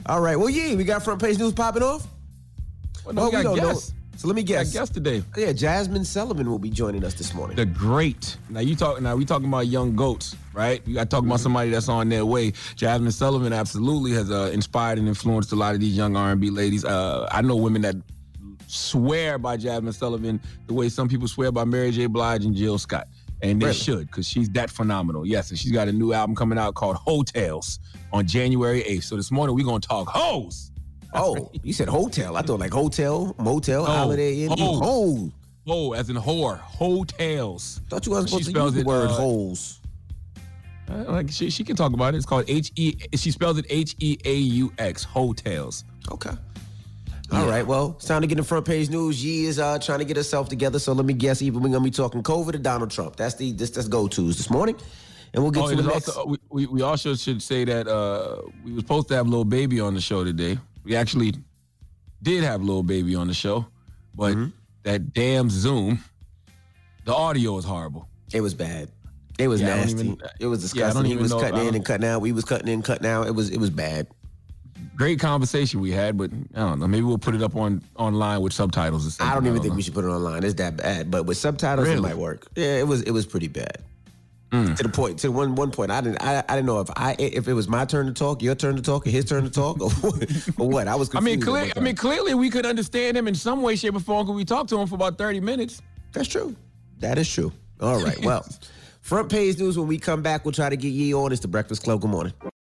All right. Well, yeah, we got front page news popping off. Well, no, we don't know. So let me guess. I guess today. Yeah, Jasmine Sullivan will be joining us this morning. The great. Now we talking about young goats, right? You got to talk about somebody that's on their way. Jasmine Sullivan absolutely has inspired and influenced a lot of these young R&B ladies. I know women that swear by Jasmine Sullivan the way some people swear by Mary J. Blige and Jill Scott. And they should, because she's that phenomenal. Yes, and she's got a new album coming out called Hotels on January 8th. So this morning we're going to talk hoes. Oh, you said hotel. I thought like hotel, motel, holiday inn. Oh, as in whore. Hotels. Thought you wasn't supposed to use the word holes. She can talk about it. It's called she spells it H-E-A-U-X. Hotels. Okay. All right, well, it's time to get in front page news. Yee is trying to get herself together, so let me guess, either we're going to be talking COVID or Donald Trump. That's go-tos this morning, and we'll get to the next. Also, we also should say that we were supposed to have Lil Baby on the show today. We actually did have Lil Baby on the show, but that damn Zoom, the audio is horrible. It was bad. It was nasty. It was disgusting. He was cutting in and cutting out. We was cutting in and cutting out. It was bad. Great conversation we had, but I don't know. Maybe we'll put it up online with subtitles or something. I don't even think we should put it online. It's that bad. But with subtitles, it might work. Yeah, it was pretty bad. To the point, to one point, I didn't know if it was my turn to talk, your turn to talk, or his turn to talk, or what. I was confused. Clearly we could understand him in some way, shape, or form because we talked to him for about 30 minutes. That's true. That is true. All right. Well, front page news. When we come back, we'll try to get Yee on. It's the Breakfast Club. Good morning.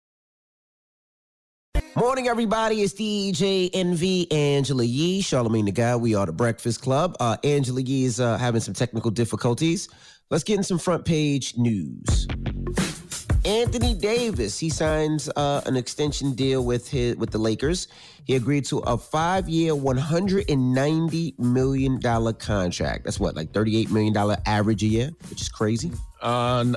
Morning, everybody. It's DJ NV, Angela Yee, Charlamagne the Guy. We are the Breakfast Club. Angela Yee is having some technical difficulties. Let's get in some front page news. Anthony Davis, he signs an extension deal with the Lakers. He agreed to a 5-year, $190 million contract. That's what, like $38 million average a year, which is crazy. Not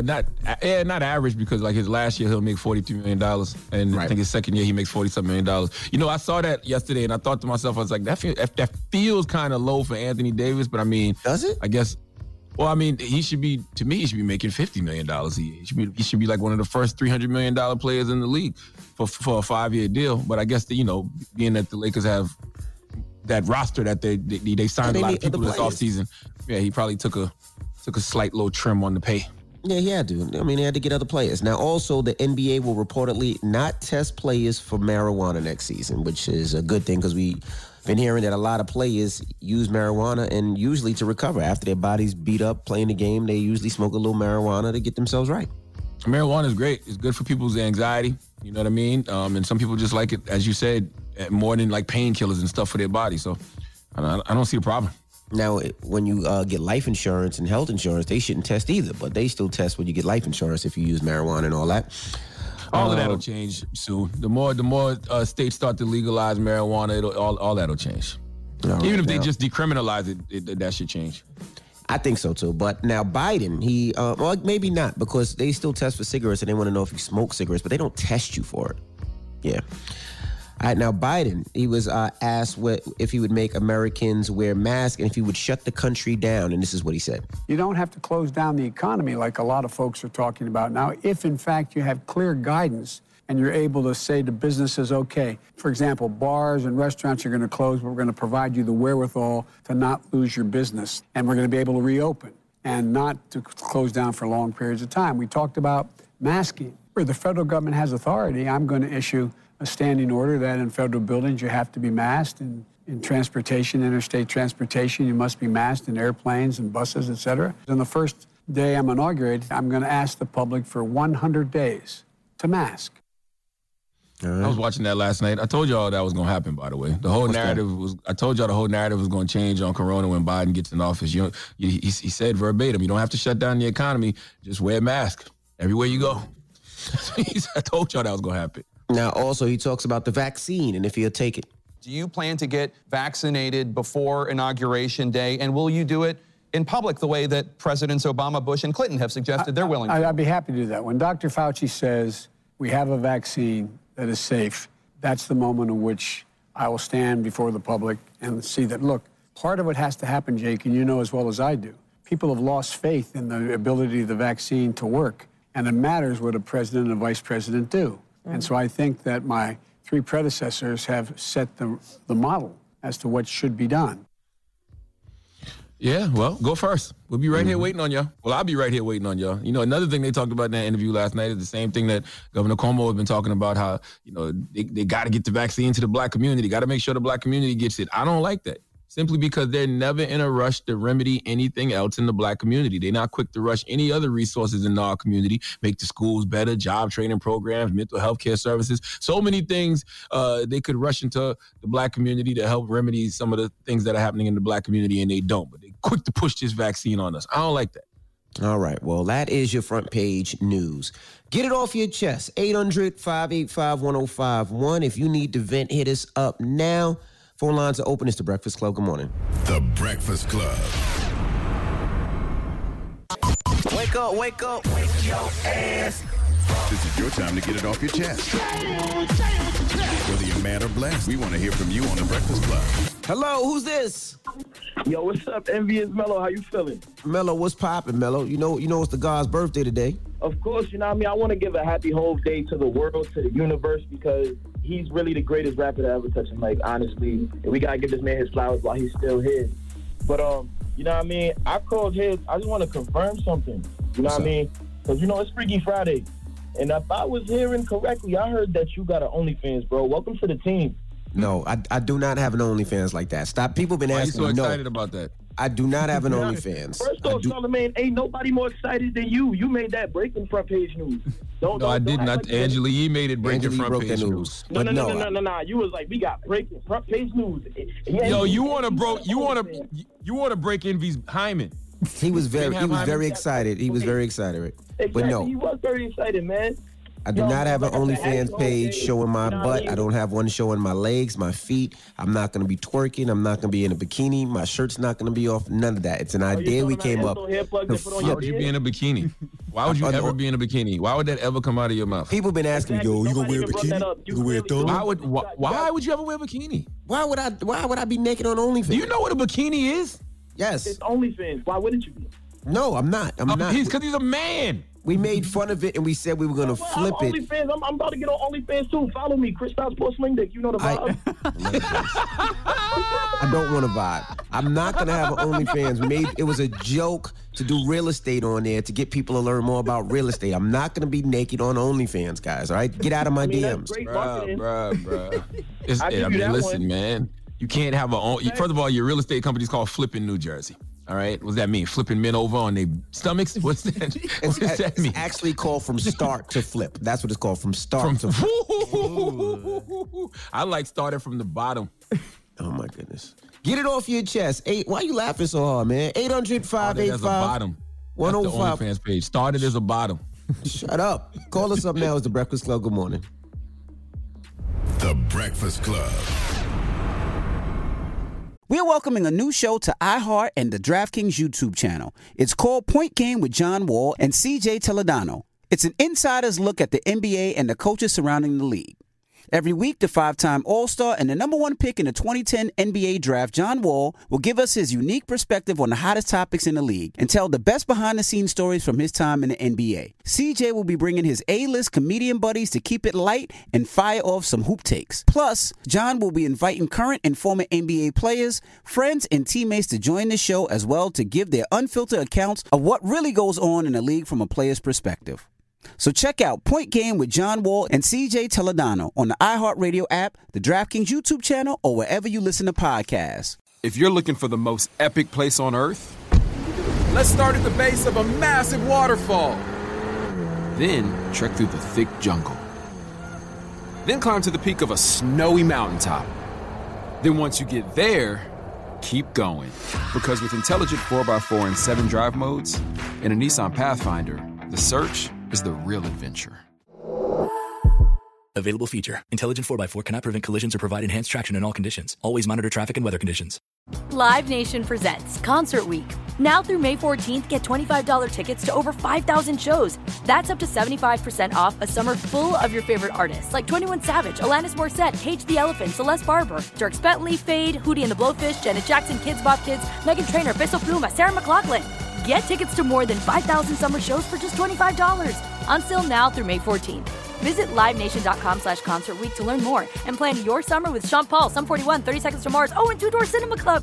average, because like his last year he'll make $42 million, and I think his second year he makes $47 million. You know, I saw that yesterday and I thought to myself, I was like, that feels kind of low for Anthony Davis, but I mean, does it? I guess. Well, I mean, he should be making $50 million a year. He should be like one of the first $300 million players in the league for a 5-year deal. But I guess being that the Lakers have that roster that they signed a lot of people this offseason, yeah, he probably took a slight little trim on the pay. Yeah, he had to. I mean, he had to get other players. Now, also, the NBA will reportedly not test players for marijuana next season, which is a good thing because we've been hearing that a lot of players use marijuana, and usually to recover after their bodies beat up playing the game, they usually smoke a little marijuana to get themselves right. Marijuana is great. It's good for people's anxiety. You know what I mean? And some people just like it, as you said, more than like painkillers and stuff for their body. So I don't see a problem. Now, when you get life insurance and health insurance, they shouldn't test either, but they still test when you get life insurance if you use marijuana and all that. All of that'll change soon. The more states start to legalize marijuana, all that'll change. Even if they just decriminalize it, that should change. I think so too. But now Biden, well, maybe not, because they still test for cigarettes and they want to know if you smoke cigarettes, but they don't test you for it. Yeah. All right, now Biden, he was asked if he would make Americans wear masks and if he would shut the country down, and this is what he said. You don't have to close down the economy like a lot of folks are talking about now, if in fact you have clear guidance and you're able to say to businesses, okay, for example, bars and restaurants are going to close, but we're going to provide you the wherewithal to not lose your business, and we're going to be able to reopen and not to close down for long periods of time. We talked about masking. Where the federal government has authority, I'm going to issue a standing order that in federal buildings you have to be masked, and in transportation, interstate transportation, you must be masked in airplanes and buses, et cetera. On the first day I'm inaugurated, I'm going to ask the public for 100 days to mask. I was watching that last night. I told y'all that was going to happen, by the way. I told y'all the whole narrative was going to change on Corona when Biden gets in office. He said verbatim, you don't have to shut down the economy, just wear a mask everywhere you go. I told y'all that was going to happen. Now, also, he talks about the vaccine and if he'll take it. Do you plan to get vaccinated before Inauguration Day, and will you do it in public the way that Presidents Obama, Bush, and Clinton have suggested they're willing to? I'd be happy to do that. When Dr. Fauci says we have a vaccine that is safe, that's the moment in which I will stand before the public and see that, look, part of what has to happen, Jake, and you know as well as I do, people have lost faith in the ability of the vaccine to work, and it matters what a president and a vice president do. And so I think that my three predecessors have set the model as to what should be done. Yeah, well, go first. We'll be right here waiting on y'all. Well, I'll be right here waiting on y'all. You know, another thing they talked about in that interview last night is the same thing that Governor Cuomo has been talking about, how, you know, they got to get the vaccine to the black community, got to make sure the black community gets it. I don't like that. Simply because they're never in a rush to remedy anything else in the black community. They're not quick to rush any other resources in our community, make the schools better, job training programs, mental health care services. So many things they could rush into the black community to help remedy some of the things that are happening in the black community, and they don't. But they're quick to push this vaccine on us. I don't like that. All right. Well, that is your front page news. Get it off your chest. 800-585-1051. If you need to vent, hit us up now. Phone lines are open. It's The Breakfast Club. Good morning. The Breakfast Club. Wake up, wake up. Wake your ass. This is your time to get it off your chest. Whether you're mad or blessed, we want to hear from you on The Breakfast Club. Hello, who's this? Yo, what's up, Envious Mello? How you feeling? Mello, what's poppin', Mello? You know it's the God's birthday today. Of course, you know what I mean? I want to give a happy Hove Day to the world, to the universe, because he's really the greatest rapper to ever touch the mic, honestly. And we got to give this man his flowers while he's still here. But, you know what I mean? I called his. I just want to confirm something. You know what I mean? Because, you know, it's Freaky Friday. And if I was hearing correctly, I heard that you got an OnlyFans, bro. Welcome to the team. No, I do not have an OnlyFans like that. Stop. People been asking me. Why are you so excited about that? I do not have an OnlyFans. First off, Charlamagne, ain't nobody more excited than you. You made that breaking front page news. I did not. Angela Yee made it breaking front page news. No. You was like, we got breaking front page news. Yo, you want to break Envy's hymen. He was very excited. He was very excited. Exactly. But no. He was very excited, man. I do not have an OnlyFans page showing my butt. I don't have one showing my legs, my feet. I'm not going to be twerking. I'm not going to be in a bikini. My shirt's not going to be off. None of that. It's an idea we came up. Why would you be in a bikini? Why would you ever be in a bikini? Why would that ever come out of your mouth? People been asking me, yo, you going to wear a bikini? You going to wear a thong? Why would you ever wear a bikini? Why would I be naked on OnlyFans? Do you know what a bikini is? Yes. It's OnlyFans. Why wouldn't you be? No, I'm not. I'm not. Because he's a man. We made fun of it and we said we were going to flip it. OnlyFans. I'm about to get on OnlyFans too. Follow me, Kristaps Porzingis Dick. You know the vibe. I don't want to vibe. I'm not going to have an OnlyFans. It was a joke to do real estate on there to get people to learn more about real estate. I'm not going to be naked on OnlyFans, guys. All right, get out of my DMs. Bruh. Listen, man. You can't have first of all, your real estate company's called Flippin' New Jersey. All right, what's that mean? Flipping men over on their stomachs? What's that? What does that mean? It's actually called from start to flip. That's what it's called, from start to flip. I like started from the bottom. Oh my goodness! Get it off your chest. Why are you laughing so hard, man? 800-585. bottom. 105. That's the OnlyFans page. Started as a bottom. Shut up. Call us up now. It's The Breakfast Club. Good morning. The Breakfast Club. We're welcoming a new show to iHeart and the DraftKings YouTube channel. It's called Point Game with John Wall and CJ Toledano. It's an insider's look at the NBA and the coaches surrounding the league. Every week, the 5-time All-Star and the number one pick in the 2010 NBA Draft, John Wall, will give us his unique perspective on the hottest topics in the league and tell the best behind-the-scenes stories from his time in the NBA. CJ will be bringing his A-list comedian buddies to keep it light and fire off some hoop takes. Plus, John will be inviting current and former NBA players, friends, and teammates to join the show as well to give their unfiltered accounts of what really goes on in the league from a player's perspective. So check out Point Game with John Wall and CJ Toledano on the iHeartRadio app, the DraftKings YouTube channel, or wherever you listen to podcasts. If you're looking for the most epic place on earth, let's start at the base of a massive waterfall. Then trek through the thick jungle. Then climb to the peak of a snowy mountaintop. Then once you get there, keep going. Because with intelligent 4x4 and 7 drive modes and a Nissan Pathfinder, the search is the real adventure. Available feature. Intelligent 4x4 cannot prevent collisions or provide enhanced traction in all conditions. Always monitor traffic and weather conditions. Live Nation presents Concert Week. Now through May 14th, get $25 tickets to over 5,000 shows. That's up to 75% off a summer full of your favorite artists like 21 Savage, Alanis Morissette, Cage the Elephant, Celeste Barber, Dierks Bentley, Fade, Hootie and the Blowfish, Janet Jackson, Kidz Bop Kids, Meghan Trainor, Peso Pluma, Sarah McLachlan. Get tickets to more than 5,000 summer shows for just $25. Until now through May 14th. Visit LiveNation.com/Concert Week to learn more and plan your summer with Sean Paul, Sum 41, 30 Seconds to Mars, and Two Door Cinema Club.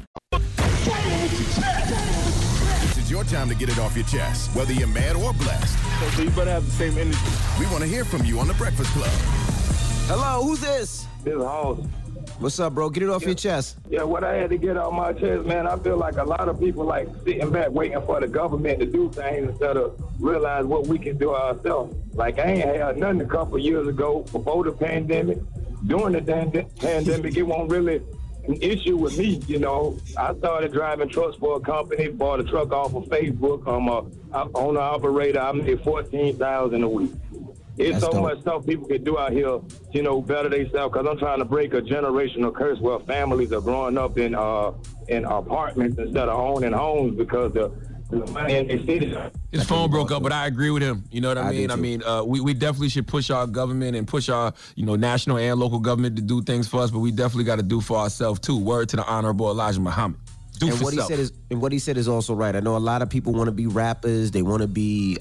This is your time to get it off your chest, whether you're mad or blessed. So you better have the same energy. We want to hear from you on The Breakfast Club. Hello, who's this? This is Hoss. What's up, bro? Get it off your chest. Yeah, what I had to get off my chest, man, I feel like a lot of people like sitting back waiting for the government to do things instead of realize what we can do ourselves. Like, I ain't had nothing a couple years ago before the pandemic. During the pandemic, it wasn't really an issue with me, you know. I started driving trucks for a company, bought a truck off of Facebook. I'm a owner-operator. I made $14,000 a week. It's so much stuff people can do out here, you know, better themselves. Because I'm trying to break a generational curse where families are growing up in apartments instead of owning homes because the money in the city. His phone broke up, but I agree with him. You know what I mean? I mean, we definitely should push our government and push our, national and local government to do things for us, but we definitely got to do for ourselves too. Word to the Honorable Elijah Muhammad. And what he said is also right. I know a lot of people want to be rappers. They want to be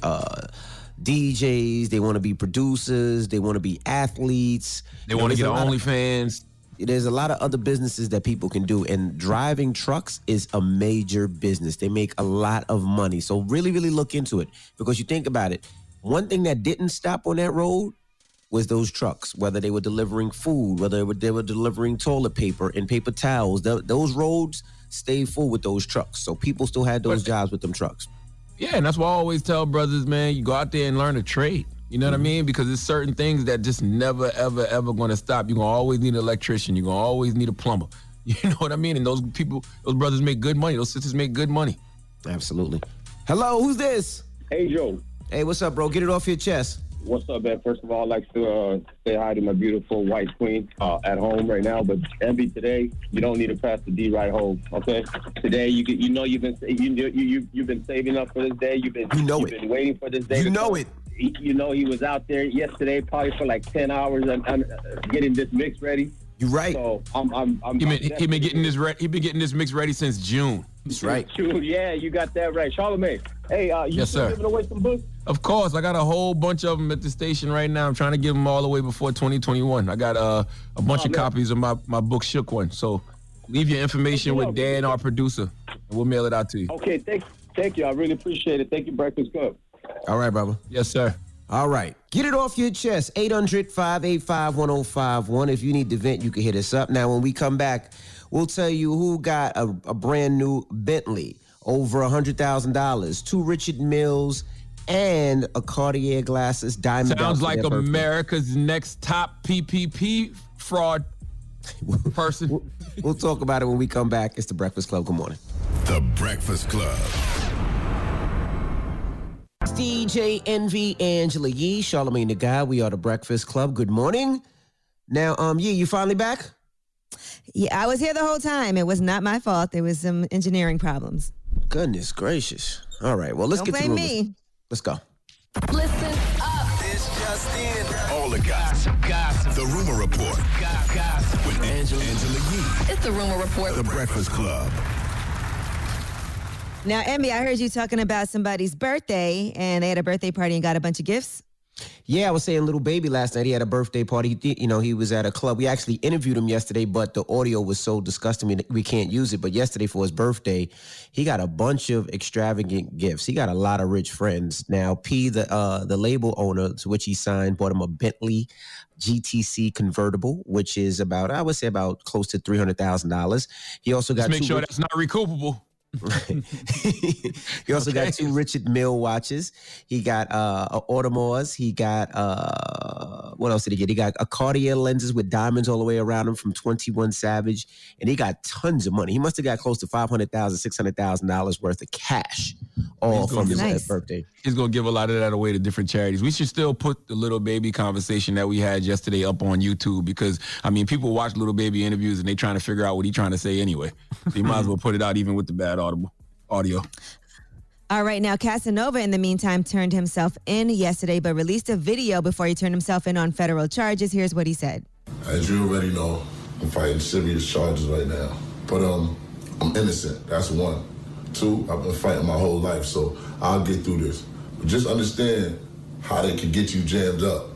DJs. They want to be producers. They want to be athletes. They want to get OnlyFans. There's a lot of other businesses that people can do, and driving trucks is a major business. They make a lot of money. So really, really look into it, because you think about it. One thing that didn't stop on that road was those trucks, whether they were delivering food, whether they were delivering toilet paper and paper towels. Those roads stayed full with those trucks. So people still had those jobs with them trucks. Yeah, and that's why I always tell brothers, man, you go out there and learn a trade. You know what I mean? Because there's certain things that just never, ever, ever going to stop. You're going to always need an electrician. You're going to always need a plumber. You know what I mean? And those brothers make good money. Those sisters make good money. Absolutely. Hello, who's this? Hey, Joe. Hey, what's up, bro? Get it off your chest. What's up, man? First of all, I'd like to say hi to my beautiful white queen at home right now. But Envy, today, you don't need to pass the D right home, okay? Today, you've been saving up for this day. You've been waiting for this day. You know it. You know he was out there yesterday, probably for like 10 hours, and getting this mix ready. You're right. So he been getting this mix ready since June. That's right. June, yeah, you got that right. Charlamagne, hey, you still giving away some books? Of course, I got a whole bunch of them at the station right now. I'm trying to give them all away before 2021. I got a bunch of copies of my book, Shook One. So leave your information with Dan, our producer, and we'll mail it out to you. Okay, thank you. I really appreciate it. Thank you, Breakfast Club. All right, brother. Yes, sir. All right. Get it off your chest. 800-585-1051. If you need to vent, you can hit us up. Now, when we come back, we'll tell you who got a brand new Bentley, over $100,000, 2 Richard Milles, and a Cartier glasses diamond. Sounds like America's next top PPP fraud person. We'll talk about it when we come back. It's The Breakfast Club. Good morning. The Breakfast Club. DJ Envy, Angela Yee, Charlamagne the Guy. We are The Breakfast Club. Good morning. Now, Yee, you finally back? Yeah, I was here the whole time. It was not my fault. There was some engineering problems. Goodness gracious. All right, well, let's Don't get to the blame rumors. me. Let's go. Listen up. It's just in. All the gossip. The Rumor Report. Gossip. With Angela Yee. It's the Rumor Report. The Breakfast Club. Now, Emmy, I heard you talking about somebody's birthday, and they had a birthday party and got a bunch of gifts. Yeah, I was saying Little Baby last night. He had a birthday party. He was at a club. We actually interviewed him yesterday, but the audio was so disgusting we can't use it. But yesterday for his birthday, he got a bunch of extravagant gifts. He got a lot of rich friends. Now, P, the label owner to which he signed, bought him a Bentley GTC convertible, which is about close to $300,000. He also got make sure that's not recoupable. He also got 2 Richard Mille watches. He got Audemars. He got what else did he get? He got a Cartier lenses with diamonds all the way around him from 21 Savage, and he got tons of money. He must have got close to $500,000, $600,000 worth of cash all from his birthday. He's gonna give a lot of that away to different charities. We should still put the Little Baby conversation that we had yesterday up on YouTube, because people watch Little Baby interviews and they trying to figure out what he's trying to say anyway. So you might as well put it out even with the bad audio. All right, now Casanova, in the meantime, turned himself in yesterday, but released a video before he turned himself in on federal charges. Here's what he said. As you already know, I'm fighting serious charges right now. But I'm innocent. That's 1. 2, I've been fighting my whole life, so I'll get through this. But just understand how they can get you jammed up.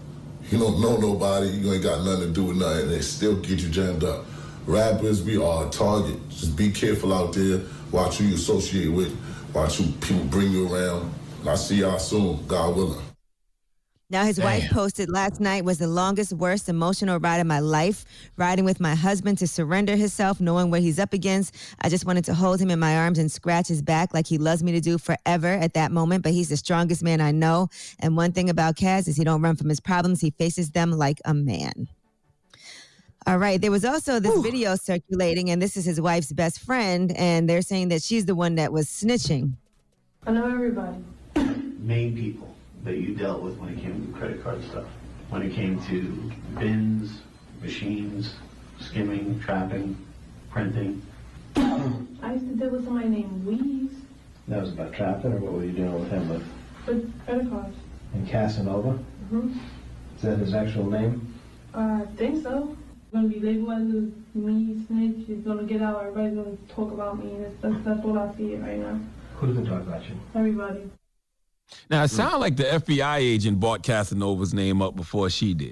You don't know nobody, you ain't got nothing to do with nothing, and they still get you jammed up. Rappers, we are a target. Just be careful out there. Watch who you associate with. Watch who people bring you around. I'll see y'all soon, God willing. Now, his wife posted last night was the longest, worst emotional ride of my life. Riding with my husband to surrender himself, knowing what he's up against. I just wanted to hold him in my arms and scratch his back like he loves me to do forever at that moment. But he's the strongest man I know. And one thing about Kaz is he don't run from his problems. He faces them like a man. All right. There was also this video circulating, and this is his wife's best friend. And they're saying that she's the one that was snitching. I know everybody. Main people that you dealt with when it came to credit card stuff, when it came to bins, machines, skimming, trapping, printing. I used to deal with somebody named Weeze. That was about trapping, or what were you doing with him with? With credit cards. And Casanova? Mm-hmm. Is that his actual name? I think so. Gonna be labeled as me, snitch. It's gonna get out. Everybody's gonna talk about me. That's what I see it right now. Who's gonna talk about you? Everybody. Now, it sounded like the FBI agent brought Casanova's name up before she did.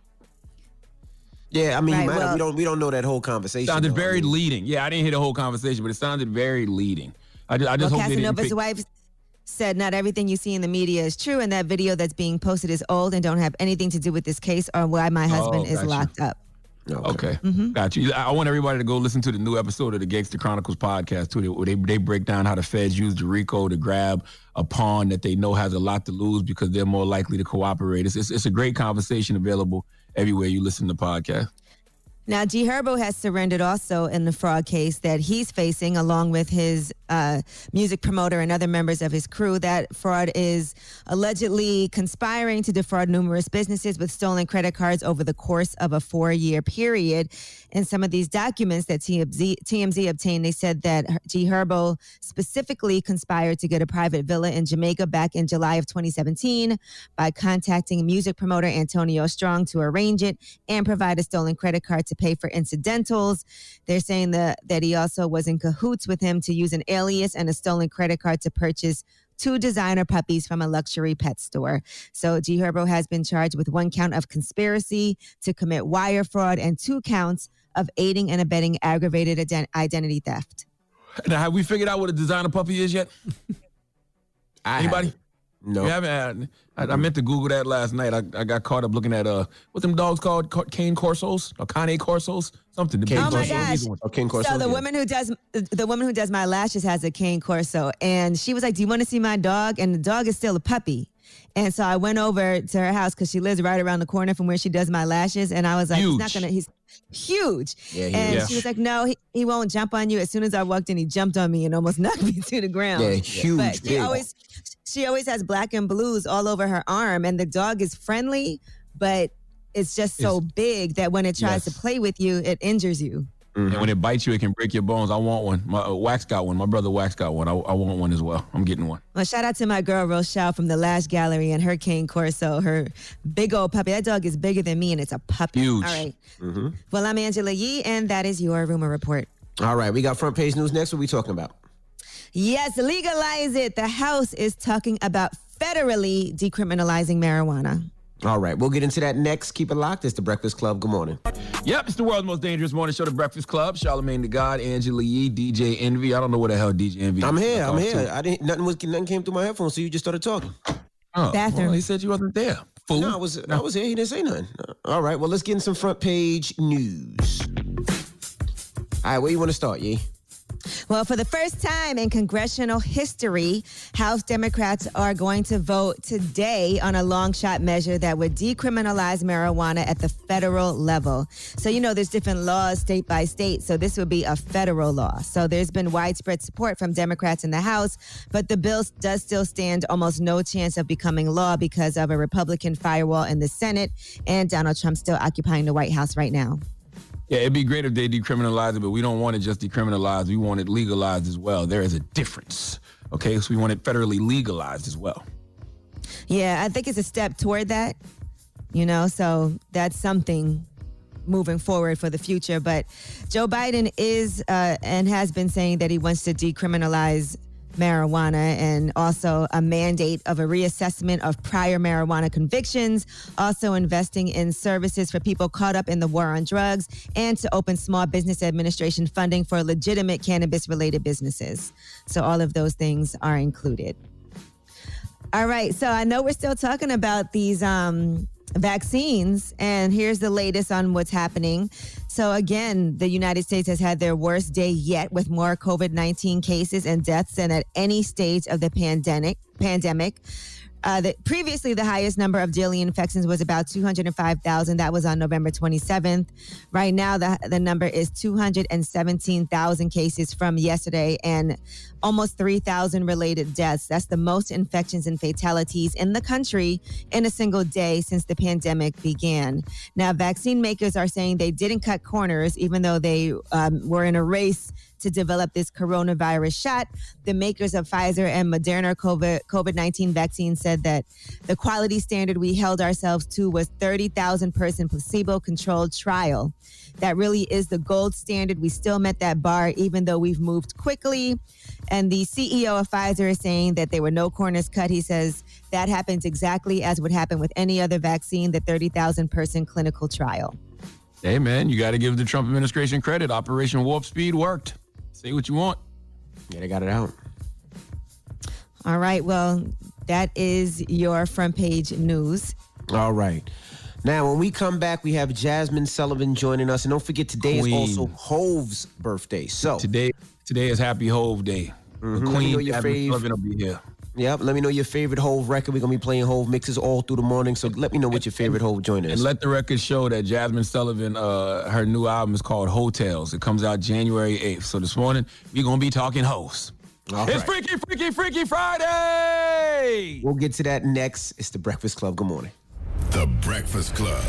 Yeah, I mean, we don't know that whole conversation. Sounded very leading. Yeah, I didn't hear the whole conversation, but it sounded very leading. I just hope Casanova's wife said not everything you see in the media is true, and that video that's being posted is old and don't have anything to do with this case or why my husband is locked up. Okay. Got you. I want everybody to go listen to the new episode of the Gangster Chronicles podcast, too, where they break down how the feds use the RICO to grab a pawn that they know has a lot to lose because they're more likely to cooperate. It's a great conversation available everywhere you listen to the podcast. Now, G Herbo has surrendered also in the fraud case that he's facing, along with his music promoter and other members of his crew. That fraud is allegedly conspiring to defraud numerous businesses with stolen credit cards over the course of a 4-year period. In some of these documents that TMZ obtained, they said that G Herbo specifically conspired to get a private villa in Jamaica back in July of 2017 by contacting music promoter Antonio Strong to arrange it and provide a stolen credit card to pay for incidentals. They're saying that he also was in cahoots with him to use an alias and a stolen credit card to purchase 2 designer puppies from a luxury pet store. So G Herbo has been charged with 1 count of conspiracy to commit wire fraud and 2 counts of aiding and abetting aggravated identity theft. Now, have we figured out what a designer puppy is yet? Anybody? No. You haven't? I meant to Google that last night. I got caught up looking at what them dogs called? Cane Corsos or Cane Corsos? Something. Oh my gosh! Cane Corso. So the woman who does my lashes has a Cane Corso, and she was like, "Do you want to see my dog?" And the dog is still a puppy. And so I went over to her house because she lives right around the corner from where she does my lashes, and I was like, "He's huge." Yeah, she was like, "No, he won't jump on you." As soon as I walked in, he jumped on me and almost knocked me to the ground. Yeah, huge. But she always has black and blues all over her arm, and the dog is friendly, but it's just so big that when it tries to play with you, it injures you. Mm-hmm. And when it bites you, it can break your bones. I want one. My Wax got one. My brother Wax got one. I want one as well. I'm getting one. Well, shout out to my girl Rochelle from the Lash Gallery and her Cane Corso, her big old puppy. That dog is bigger than me, and it's a puppy. Huge. All right. Mm-hmm. Well, I'm Angela Yee, and that is your Rumor Report. All right. We got front page news next. What are we talking about? Yes, legalize it. The House is talking about federally decriminalizing marijuana. All right, we'll get into that next. Keep it locked. It's The Breakfast Club. Good morning. Yep, it's the world's most dangerous morning show, The Breakfast Club. Charlamagne the God, Angela Yee, DJ Envy. I don't know what the hell DJ Envy is. I'm here. Nothing came through my headphones, so you just started talking. Oh, bathroom. Well, he said you wasn't there. Fool. No, I was here. He didn't say nothing. All right, well, let's get in some front page news. All right, where you want to start, Yee? Well, for the first time in congressional history, House Democrats are going to vote today on a long shot measure that would decriminalize marijuana at the federal level. So, there's different laws state by state. So this would be a federal law. So there's been widespread support from Democrats in the House, but the bill does still stand almost no chance of becoming law because of a Republican firewall in the Senate and Donald Trump still occupying the White House right now. Yeah, it'd be great if they decriminalize it, but we don't want it just decriminalized. We want it legalized as well. There is a difference. Okay, so we want it federally legalized as well. Yeah, I think it's a step toward that, so that's something moving forward for the future. But Joe Biden is and has been saying that he wants to decriminalize marijuana, and also a mandate of a reassessment of prior marijuana convictions, also investing in services for people caught up in the war on drugs, and to open Small Business Administration funding for legitimate cannabis-related businesses. So all of those things are included. All right, so I know we're still talking about these vaccines, and here's the latest on what's happening. So again, the United States has had their worst day yet with more COVID-19 cases and deaths than at any stage of the pandemic. Previously, the highest number of daily infections was about 205,000. That was on November 27th. Right now, the number is 217,000 cases from yesterday and almost 3,000 related deaths. That's the most infections and fatalities in the country in a single day since the pandemic began. Now, vaccine makers are saying they didn't cut corners, even though they were in a race to develop this coronavirus shot. The makers of Pfizer and Moderna COVID-19 vaccines said that the quality standard we held ourselves to was 30,000 person placebo-controlled trial. That really is the gold standard. We still met that bar, even though we've moved quickly. And the CEO of Pfizer is saying that there were no corners cut. He says that happens exactly as would happen with any other vaccine, the 30,000 person clinical trial. Hey, man, you got to give the Trump administration credit. Operation Warp Speed worked. Say what you want. Yeah, they got it out. All right. Well, that is your front page news. All right. Now, when we come back, we have Jazmine Sullivan joining us. And don't forget, today is also Hove's birthday. So Today is Happy Hove Day. Mm-hmm. Queen Jazmine Sullivan will be here. Yep. Let me know your favorite Hove record. We're going to be playing Hove mixes all through the morning. So let me know what your favorite Hove joint is. And let the record show that Jazmine Sullivan, her new album is called Hotels. It comes out January 8th. So this morning, we're going to be talking Hoves. It's Freaky, Freaky, Freaky Friday! We'll get to that next. It's The Breakfast Club. Good morning. The Breakfast Club.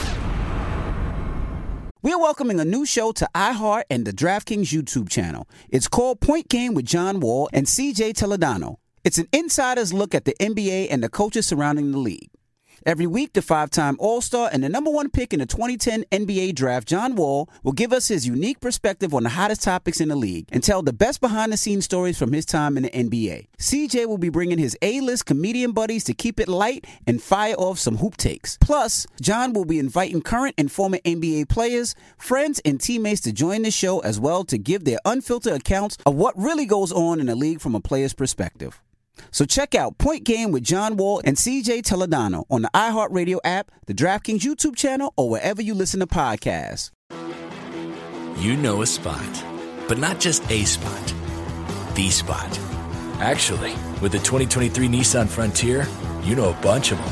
We're welcoming a new show to iHeart and the DraftKings YouTube channel. It's called Point Game with John Wall and CJ Toledano. It's an insider's look at the NBA and the coaches surrounding the league. Every week, the 5-time All-Star and the number one pick in the 2010 NBA Draft, John Wall, will give us his unique perspective on the hottest topics in the league and tell the best behind-the-scenes stories from his time in the NBA. CJ will be bringing his A-list comedian buddies to keep it light and fire off some hoop takes. Plus, John will be inviting current and former NBA players, friends, and teammates to join the show as well to give their unfiltered accounts of what really goes on in the league from a player's perspective. So check out Point Game with John Wall and CJ Toledano on the iHeartRadio app, the DraftKings YouTube channel, or wherever you listen to podcasts. You know a spot, but not just a spot, the spot. Actually, with the 2023 Nissan Frontier, you know a bunch of them.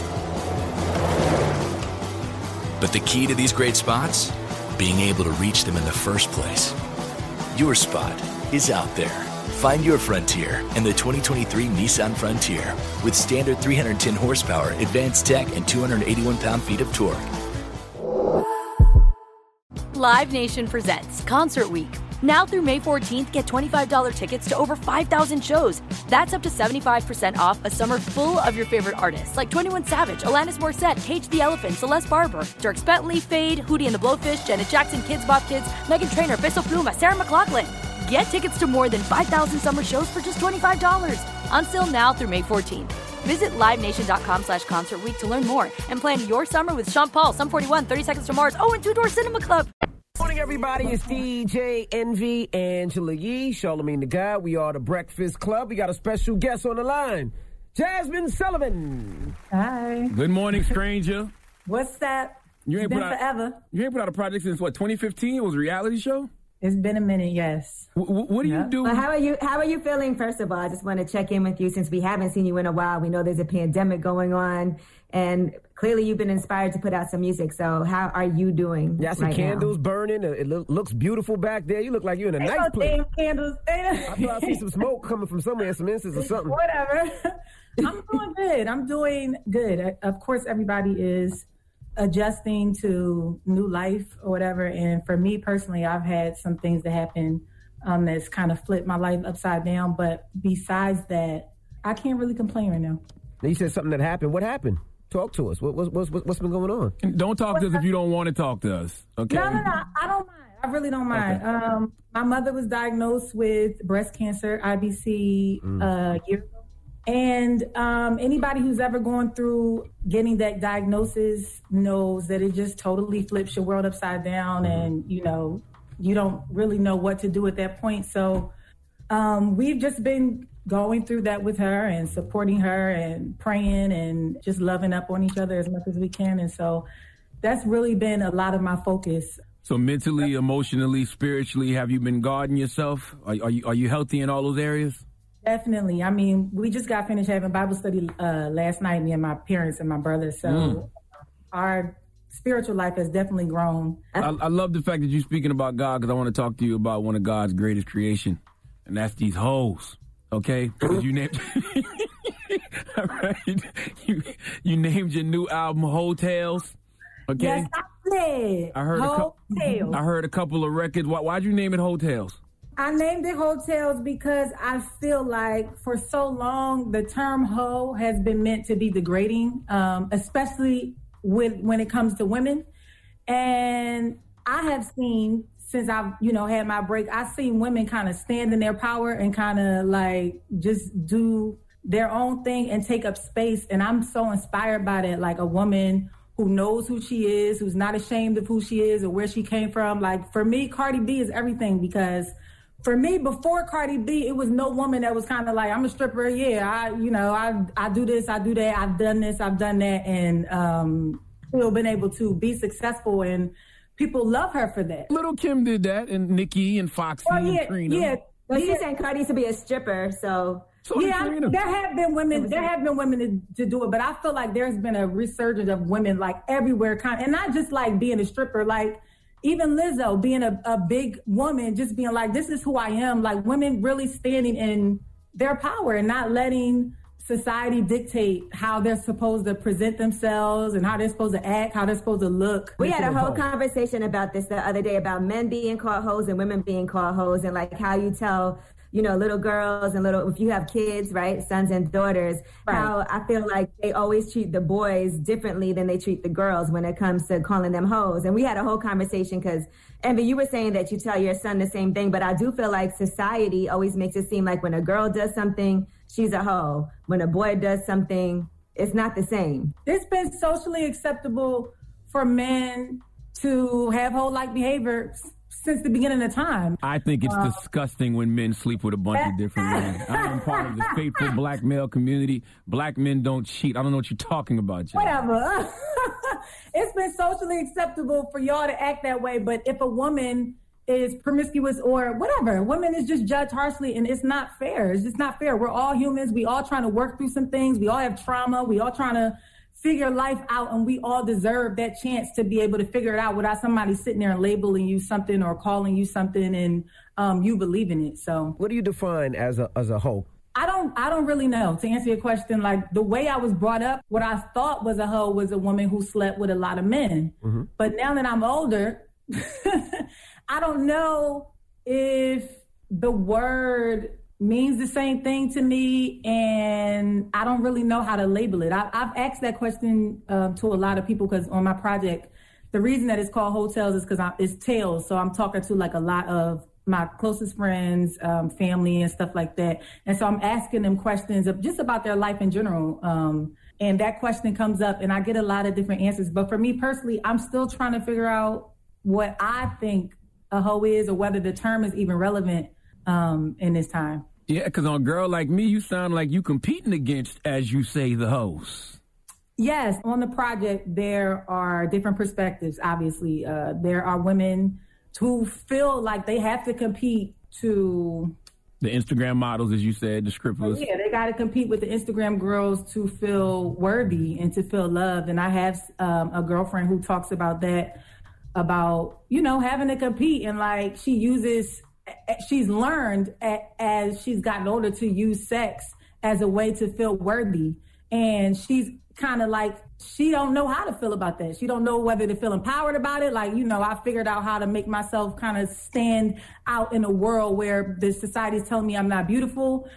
But the key to these great spots? Being able to reach them in the first place. Your spot is out there. Find your Frontier in the 2023 Nissan Frontier with standard 310 horsepower, advanced tech, and 281 pound-feet of torque. Live Nation presents Concert Week. Now through May 14th, get $25 tickets to over 5,000 shows. That's up to 75% off a summer full of your favorite artists like 21 Savage, Alanis Morissette, Cage the Elephant, Celeste Barber, Dierks Bentley, Fade, Hootie and the Blowfish, Janet Jackson, Kids Bop Kids, Meghan Trainor, Peso Pluma, Sarah McLachlan. Get tickets to more than 5,000 summer shows for just $25. On sale now through May 14th. Visit LiveNation.com/Concert Week to learn more and plan your summer with Sean Paul, Sum 41, 30 Seconds to Mars, and Two Door Cinema Club. Morning, everybody. It's DJ Envy, Angela Yee, Charlamagne the God. We are the Breakfast Club. We got a special guest on the line, Jazmine Sullivan. Hi. Good morning, stranger. What's that? You ain't been put out, forever. You ain't put out a project since, 2015? It was a reality show? It's been a minute, yes. What do you do? Well, how are you feeling, first of all? I just want to check in with you since we haven't seen you in a while. We know there's a pandemic going on, and clearly you've been inspired to put out some music. So how are you doing? Yeah, some candles burning. It looks beautiful back there. You look like you're in a nice place. Damn candles. I thought I see some smoke coming from somewhere, some incense or something. Whatever. I'm doing good. Of course, everybody is adjusting to new life or whatever. And for me personally, I've had some things that happen that's kind of flipped my life upside down. But besides that, I can't really complain right now. You said something that happened. What happened? Talk to us. What's been going on? Don't talk to us if you don't want to talk to us. Okay. No. I don't mind. I really don't mind. Okay. My mother was diagnosed with breast cancer, IBC, a year ago. And anybody who's ever gone through getting that diagnosis knows that it just totally flips your world upside down, and you don't really know what to do at that point. So we've just been going through that with her and supporting her and praying and just loving up on each other as much as we can. And so that's really been a lot of my focus. So mentally, emotionally, spiritually, have you been guarding yourself? Are you healthy in all those areas? Definitely. I mean, we just got finished having Bible study last night, me and my parents and my brother. So our spiritual life has definitely grown. I love the fact that you're speaking about God, because I want to talk to you about one of God's greatest creation, and that's these hoes. Okay? You named all right. You named your new album Hotels. Okay. Yes, I did. I heard a couple of records. Why'd you name it Hotels? I named it Hotels because I feel like for so long the term hoe has been meant to be degrading, especially when it comes to women. And I have seen, since I've had my break, I've seen women kind of stand in their power and kind of like just do their own thing and take up space. And I'm so inspired by that, like a woman who knows who she is, who's not ashamed of who she is or where she came from. Like for me, Cardi B is everything, because for me, before Cardi B, it was no woman that was kind of like, I'm a stripper. Yeah, I do this, I do that. I've done this, I've done that. And still been able to be successful, and people love her for that. Little Kim did that, and Nicki and Foxy and Trina. Yeah. Well, she's saying Cardi used to be a stripper, so yeah, there have been women to do it, but I feel like there's been a resurgence of women like everywhere, and not just like being a stripper, like even Lizzo being a big woman, just being like, this is who I am. Like women really standing in their power and not letting society dictate how they're supposed to present themselves and how they're supposed to act, how they're supposed to look. We had a whole conversation about this the other day, about men being called hoes and women being called hoes, and like how you tell, little girls and if you have kids, right, sons and daughters, right, how I feel like they always treat the boys differently than they treat the girls when it comes to calling them hoes. And we had a whole conversation because, Envy, you were saying that you tell your son the same thing, but I do feel like society always makes it seem like when a girl does something, she's a hoe. When a boy does something, it's not the same. It's been socially acceptable for men to have hoe-like behavior since the beginning of time. I think it's disgusting when men sleep with a bunch of different women. I am part of the faithful black male community. Black men don't cheat. I don't know what you're talking about, Jay. Whatever. It's been socially acceptable for y'all to act that way, but if a woman is promiscuous or whatever, women is just judged harshly, and it's not fair. It's just not fair. We're all humans. We all trying to work through some things. We all have trauma. We all trying to figure life out, and we all deserve that chance to be able to figure it out without somebody sitting there and labeling you something or calling you something and you believe in it. So what do you define as a hoe? I don't really know. To answer your question, like the way I was brought up, what I thought was a hoe was a woman who slept with a lot of men. Mm-hmm. But now that I'm older, I don't know if the word means the same thing to me, and I don't really know how to label it. I've asked that question to a lot of people, because on my project, the reason that it's called Hotels is because it's tales. So I'm talking to like a lot of my closest friends, family and stuff like that. And so I'm asking them questions of just about their life in general. And that question comes up and I get a lot of different answers. But for me personally, I'm still trying to figure out what I think a hoe is, or whether the term is even relevant in this time. Yeah, because on Girl Like Me, you sound like you competing against, as you say, the hoes. Yes, on the project, there are different perspectives, obviously. There are women who feel like they have to compete to... The Instagram models, as you said, the scriptless. Yeah, they got to compete with the Instagram girls to feel worthy and to feel loved. And I have a girlfriend who talks about that, about, having to compete. And like, she's learned as she's gotten older to use sex as a way to feel worthy. And she's kind of like, she don't know how to feel about that. She don't know whether to feel empowered about it. Like, I figured out how to make myself kind of stand out in a world where the society is telling me I'm not beautiful.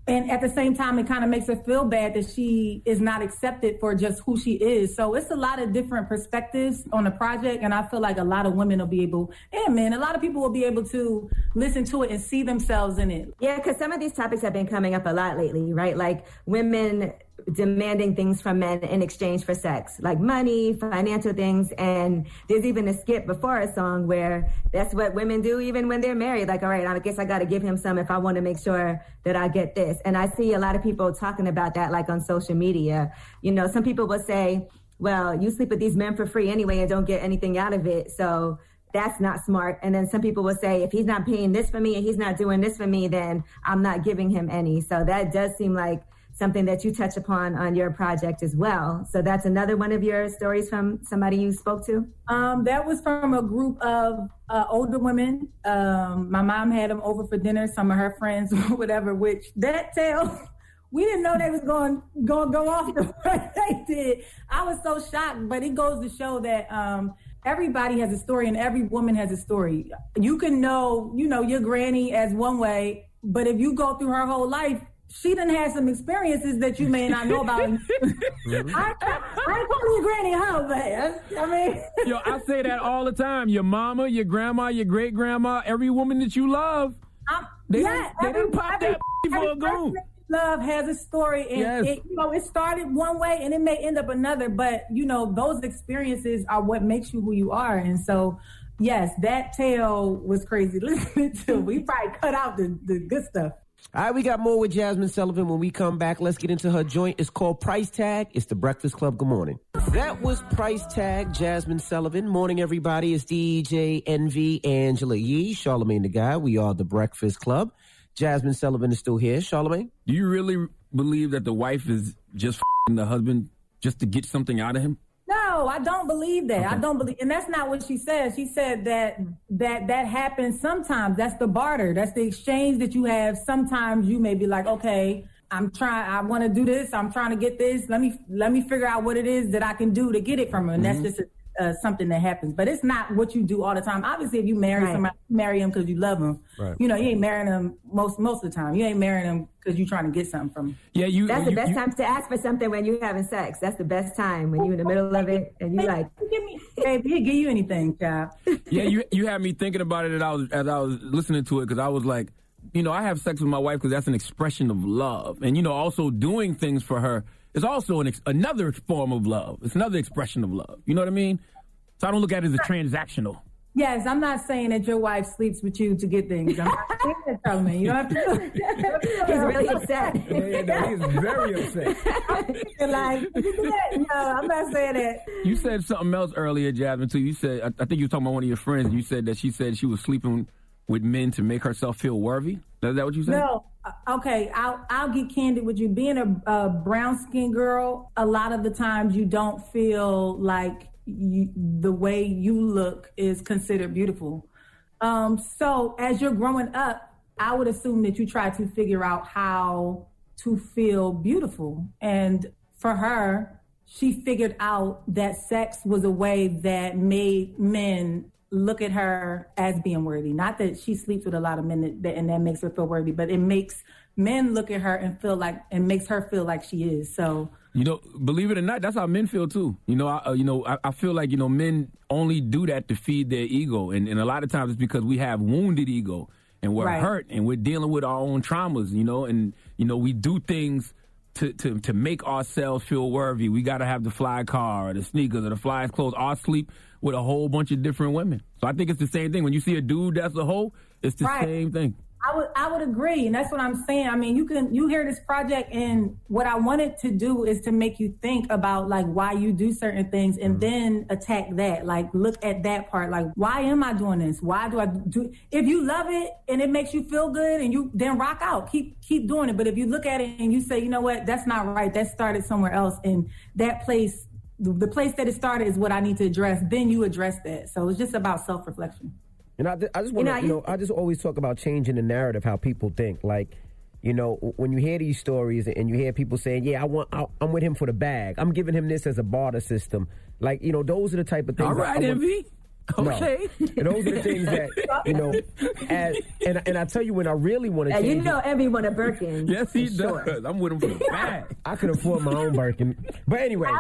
And at the same time, it kind of makes her feel bad that she is not accepted for just who she is. So it's a lot of different perspectives on the project. And I feel like a lot of women will be able, and men, a lot of people will be able to listen to it and see themselves in it. Yeah, because some of these topics have been coming up a lot lately, right? Like women demanding things from men in exchange for sex, like money, financial things. And there's even a skit before a song where that's what women do even when they're married. Like, all right, I guess I got to give him some if I want to make sure that I get this. And I see a lot of people talking about that, like on social media. You know, some people will say, well, you sleep with these men for free anyway and don't get anything out of it. So that's not smart. And then some people will say, if he's not paying this for me and he's not doing this for me, then I'm not giving him any. So that does seem like something that you touch upon on your project as well. So that's another one of your stories from somebody you spoke to? That was from a group of older women. My mom had them over for dinner, some of her friends, whatever, which that tale, we didn't know they was going to go off the way they did. I was so shocked, but it goes to show that everybody has a story and every woman has a story. You can know, your granny as one way, but if you go through her whole life, she done had some experiences that you may not know about. I ain't calling your granny a hoe, but I mean. Yo, I say that all the time. Your mama, your grandma, your great-grandma, every woman that you love, they didn't pop that for a goon. Love has a story, and it started one way and it may end up another, but those experiences are what makes you who you are. And so, yes, that tale was crazy listening to. We probably cut out the good stuff. All right, we got more with Jazmine Sullivan when we come back. Let's get into her joint. It's called Price Tag. It's the Breakfast Club. Good morning. That was Price Tag, Jazmine Sullivan. Morning, everybody. It's DJ NV, Angela Yee, Charlamagne the Guy. We are the Breakfast Club. Jazmine Sullivan is still here. Charlamagne? Do you really believe that the wife is just f***ing the husband just to get something out of him? No, I don't believe that. Okay. I don't believe, and that's not what she said. She said that happens sometimes. That's the barter. That's the exchange that you have. Sometimes you may be like, okay, I want to do this. I'm trying to get this. Let me figure out what it is that I can do to get it from her. And that's just something that happens. But it's not what you do all the time. Obviously, if you marry somebody, you marry them because you love them. Right. You ain't marrying them most of the time. You ain't marrying them because you're trying to get something from them. Yeah, that's the best time to ask for something when you're having sex. That's the best time when you're in the middle of it and you like, baby, he'll give you anything, child. Yeah, you had me thinking about it as I was listening to it, because I was like, I have sex with my wife because that's an expression of love, and also doing things for her is also another form of love. It's another expression of love. You know what I mean? So I don't look at it as a transactional. Yes, I'm not saying that your wife sleeps with you to get things. I'm not saying that, Charlamagne. You don't have to. He's really upset. He's very upset. No, I'm not saying that. You said something else earlier, Jazmine, too. You said, I think you were talking about one of your friends. You said that she said she was sleeping with men to make herself feel worthy. Is that what you said? No. Okay, I'll get candid with you. Being a brown-skinned girl, a lot of the times you don't feel like the way you look is considered beautiful. So as you're growing up, I would assume that you try to figure out how to feel beautiful. And for her, she figured out that sex was a way that made men look at her as being worthy. Not that she sleeps with a lot of men and that makes her feel worthy, but it makes men look at her and makes her feel like she is. So, believe it or not, that's how men feel too. I feel like, men only do that to feed their ego. And a lot of times it's because we have wounded ego and we're hurt and we're dealing with our own traumas, and we do things to make ourselves feel worthy. We got to have the fly car or the sneakers or the fly clothes, or sleep with a whole bunch of different women. So I think it's the same thing. When you see a dude that's a hoe, it's the same thing. I would agree, and that's what I'm saying. I mean, you hear this project, and what I wanted to do is to make you think about like why you do certain things, and then attack that. Like, look at that part. Like, why am I doing this? Why do I do? If you love it and it makes you feel good, and you then rock out, keep doing it. But if you look at it and you say, you know what, that's not right. That started somewhere else, and that place, the place that it started, is what I need to address. Then you address that. So it's just about self-reflection. And I just want to, I just always talk about changing the narrative, how people think. Like, when you hear these stories and you hear people saying, yeah, I'm with him for the bag. I'm giving him this as a barter system. Like, those are the type of things. All right, Envy. Okay. No. And those are the things that, you know, and I tell you when I really want to change you know Envy want a Birkin. Yes, he does. I'm with him for the bag. I could afford my own Birkin. But anyway.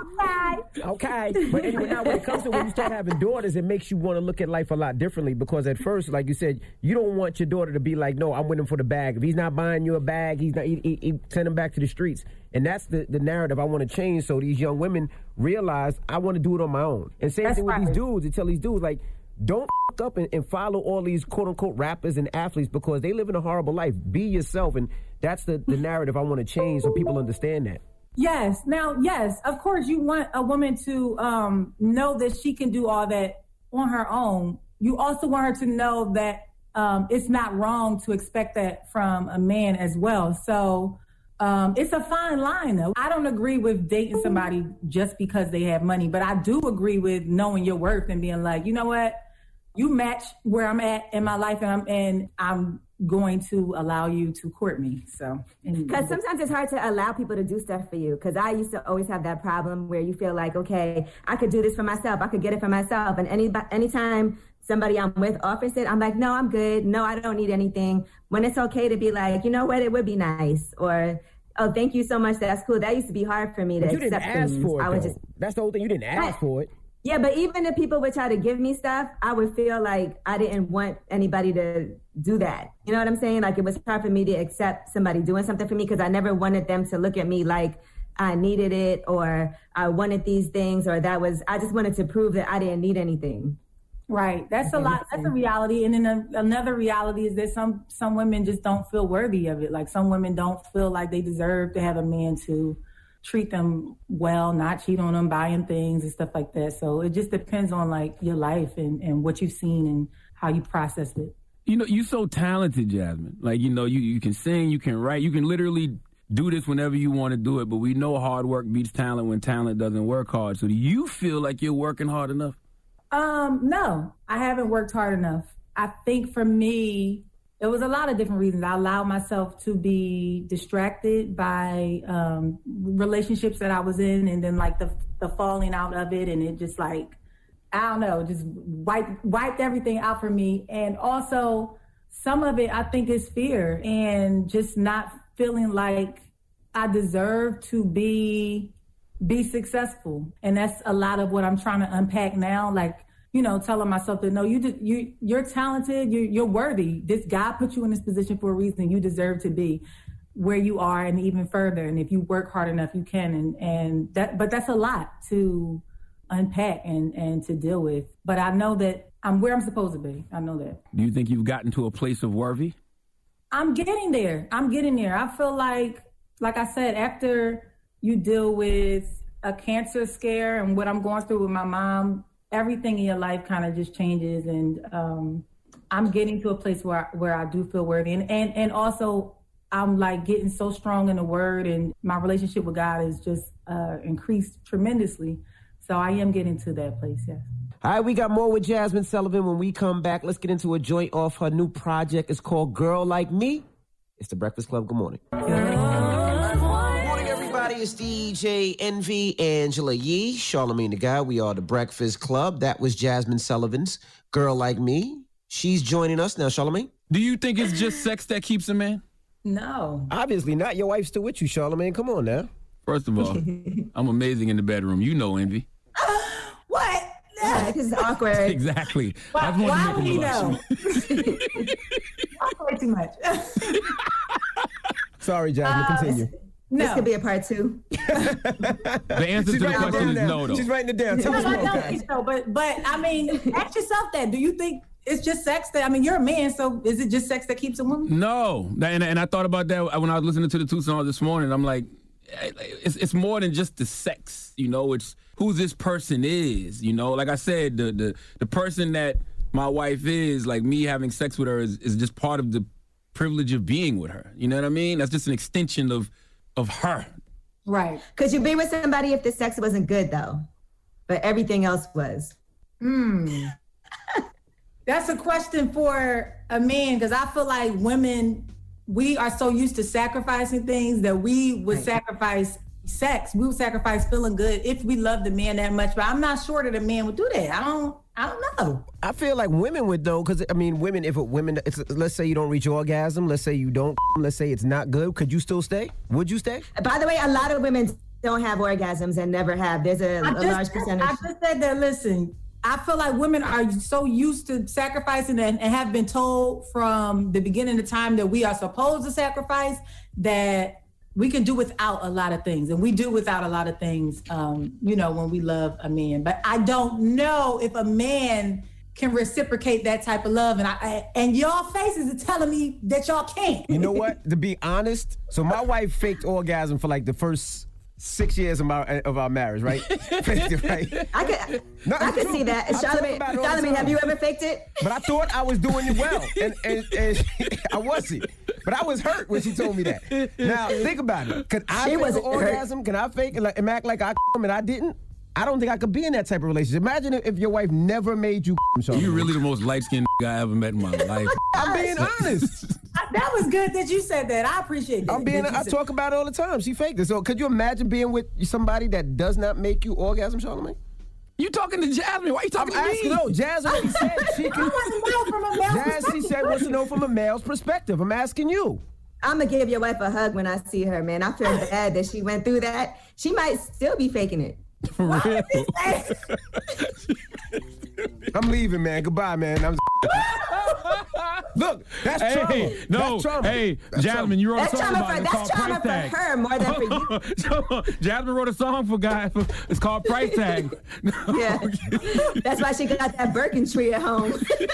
Okay. But anyway, now when it comes to when you start having daughters, it makes you want to look at life a lot differently because at first, like you said, you don't want your daughter to be like, no, I'm with him for the bag. If he's not buying you a bag, he send him back to the streets. And that's the narrative I want to change so these young women realize I want to do it on my own. And same thing with these dudes, to tell these dudes, like, don't f*** up and follow all these quote-unquote rappers and athletes because they live in a horrible life. Be yourself. And that's the narrative I want to change so people understand that. Yes. Now, yes, of course, you want a woman to know that she can do all that on her own. You also want her to know that it's not wrong to expect that from a man as well. So it's a fine line, though. I don't agree with dating somebody just because they have money, but I do agree with knowing your worth and being like, you know what? You match where I'm at in my life, and I'm going to allow you to court me. So, because sometimes it's hard to allow people to do stuff for you. Because I used to always have that problem where you feel like, okay, I could do this for myself. I could get it for myself. And anytime somebody I'm with offers it, I'm like, no, I'm good. No, I don't need anything. When it's okay to be like, you know what, it would be nice, or oh, thank you so much. That's cool. That used to be hard for me to accept. You didn't ask for it. That's the whole thing. You didn't ask for it. Yeah, but even if people would try to give me stuff, I would feel like I didn't want anybody to do that. You know what I'm saying? Like it was hard for me to accept somebody doing something for me because I never wanted them to look at me like I needed it or I wanted these things or I just wanted to prove that I didn't need anything. Right. That's a lot. That's a reality. And then another reality is that some women just don't feel worthy of it. Like some women don't feel like they deserve to have a man to treat them well, not cheat on them, buying things and stuff like that. So it just depends on like your life and what you've seen and how you processed it. You know, you're so talented, Jasmine. Like, you know, you can sing, you can write, you can literally do this whenever you want to do it. But we know hard work beats talent when talent doesn't work hard. So do you feel like you're working hard enough? No, I haven't worked hard enough. I think for me, it was a lot of different reasons. I allowed myself to be distracted by relationships that I was in and then like the falling out of it. And it just like, I don't know, just wiped everything out for me. And also some of it I think is fear and just not feeling like I deserve to be successful. And that's a lot of what I'm trying to unpack now. Like, you know, telling myself that, no, you're talented, you're worthy. This God put you in this position for a reason. You deserve to be where you are and even further. And if you work hard enough, you can. But that's a lot to unpack and to deal with. But I know that I'm where I'm supposed to be. I know that. Do you think you've gotten to a place of worthy? I'm getting there. I feel like I said, after you deal with a cancer scare and what I'm going through with my mom, everything in your life kind of just changes. And I'm getting to a place where I do feel worthy. And also I'm like getting so strong in the word and my relationship with God is just increased tremendously. So I am getting to that place, yes. All right, we got more with Jazmine Sullivan when we come back. Let's get into a joint off her new project. It's called Girl Like Me. It's The Breakfast Club. Good morning. It's DJ Envy, Angela Yee, Charlamagne the Guy. We are The Breakfast Club. That was Jazmine Sullivan's Girl Like Me. She's joining us now, Charlamagne. Do you think it's just sex that keeps a man? No. Obviously not. Your wife's still with you, Charlamagne. Come on now. First of all, I'm amazing in the bedroom. You know, Envy. What? Yeah, because it's awkward. Exactly. Why would you know? I play too much. Sorry, Jazmine. Continue. No. This could be a part 2. The answer to the question is no, though. She's writing it down. Tell us more, guys. But I mean, ask yourself that. Do you think it's just sex that, I mean, you're a man, so is it just sex that keeps a woman? No. And I thought about that when I was listening to the 2 songs this morning. I'm like, it's more than just the sex, you know? It's who this person is, you know? Like I said, the person that my wife is, like me having sex with her is just part of the privilege of being with her. You know what I mean? That's just an extension of her. Right. Could you be with somebody if the sex wasn't good, though, but everything else was? That's a question for a man, because I feel like women, we are so used to sacrificing things that we would sacrifice sex. We would sacrifice feeling good if we loved the man that much. But I'm not sure that a man would do that. I I don't know. I feel like women would though, because I mean, let's say you don't reach orgasm, let's say you don't, let's say it's not good, could you still stay? Would you stay? By the way, a lot of women don't have orgasms and never have. There's a large percentage. I just said that, listen, I feel like women are so used to sacrificing and have been told from the beginning of time that we are supposed to sacrifice, that we can do without a lot of things. And we do without a lot of things, when we love a man. But I don't know if a man can reciprocate that type of love. And y'all faces are telling me that y'all can't. You know what? To be honest, so my wife faked orgasm for like the first 6 years of our marriage, right? Faked it, right? I could see that. Charlamagne, have you ever faked it? But I thought I was doing it well, and I wasn't. But I was hurt when she told me that. Now think about it. Could I fake an orgasm? Can I fake it and act like I and I didn't? I don't think I could be in that type of relationship. Imagine if your wife never made you. You really the most light-skinned I ever met in my life. I'm being honest. That was good that you said that. I appreciate that. I talk about it all the time. She faked it. So could you imagine being with somebody that does not make you orgasm, Charlamagne? You talking to Jasmine? Why are you talking to me? No, Jasmine said she can. She said wants to know from a male's perspective. I'm asking you. I'm going to give your wife a hug when I see her, man. I feel bad that she went through that. She might still be faking it. For real? I'm leaving, man. Goodbye, man. Look, that's trauma. That's trauma. Hey, Jasmine, you wrote a song about it. That's trauma for her more than for you. Jasmine wrote a song for guys. It's called Price Tag. Yeah. That's why she got that Birkin tree at home.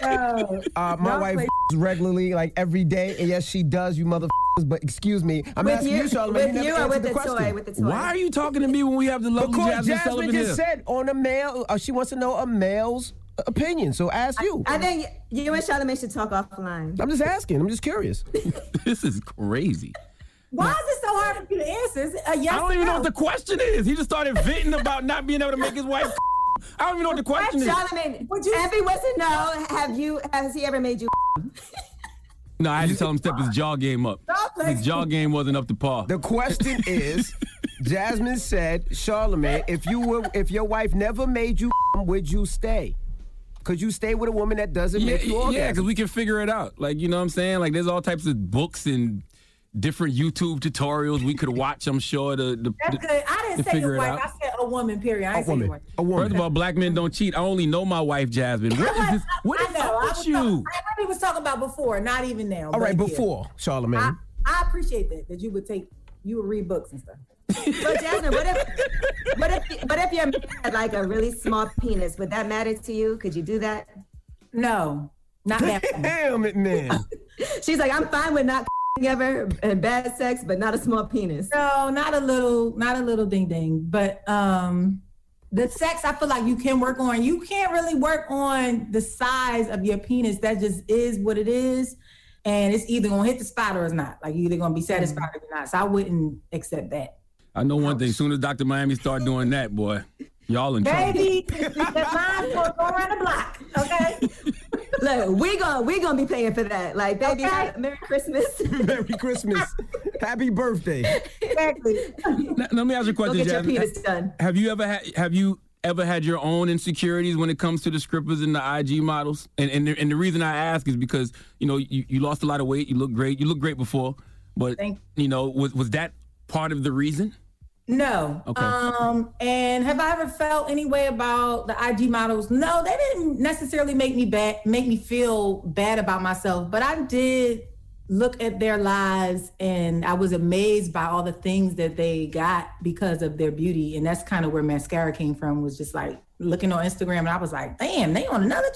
My wife regularly, like every day, and yes, she does, you motherfuckers. But excuse me, I'm asking you, Charlamagne. With you or with the toy? With the toy. Why are you talking to me when we have the lovely Jasmine Sullivan here? Just said on a male, she wants to know a male's opinion. So ask you. I think you and Charlamagne should talk offline. I'm just asking. I'm just curious. This is crazy. Why is it so hard for you to answer? I don't even know what the question is. He just started venting about not being able to make his wife. I don't even know what the question is. Charlamagne, Effie wants to know, has he ever made you? No, I had to tell him to step his jaw game up. His jaw game wasn't up to par. The question is, Jasmine said, Charlamagne, if your wife never made you, would you stay? Could you stay with a woman that doesn't make you orgasm? Yeah, because we can figure it out. Like, you know what I'm saying? Like, there's all types of books and different YouTube tutorials we could watch, I'm sure, to That's good. I didn't say your wife. I said a woman, period. I didn't say your wife. A woman. First of all, black men don't cheat. I only know my wife, Jasmine. What is this? What is up with you? I was talking about before, not even now. All right, before, Charlamagne. I appreciate that you would read books and stuff. But Jasmine, what if your man had like a really small penis? Would that matter to you? Could you do that? No, not that. Damn it, man. She's like, I'm fine with not ever and bad sex, but not a small penis. No, not a little ding ding. But the sex, I feel like you can work on. You can't really work on the size of your penis. That just is what it is. And it's either gonna hit the spot or it's not. Like, you're either gonna be satisfied or not. So I wouldn't accept that. I know one thing. As soon as Dr. Miami start doing that, boy, y'all in trouble. Baby, that mine's gonna go around the block, okay? Look, we gonna be paying for that. Like, baby, okay. Merry Christmas. Merry Christmas. Happy birthday. Exactly. Now, let me ask you a question, Jasmine. Your penis done. Have you ever had your own insecurities when it comes to the strippers and the IG models? And the reason I ask is because, you know, you lost a lot of weight. You look great. You looked great before. But, you know, was that part of the reason? No. Okay. And have I ever felt any way about the IG models? No, they didn't necessarily make me feel bad about myself, but I did look at their lives and I was amazed by all the things that they got because of their beauty. And that's kind of where mascara came from, was just like looking on Instagram and I was like, damn, they on another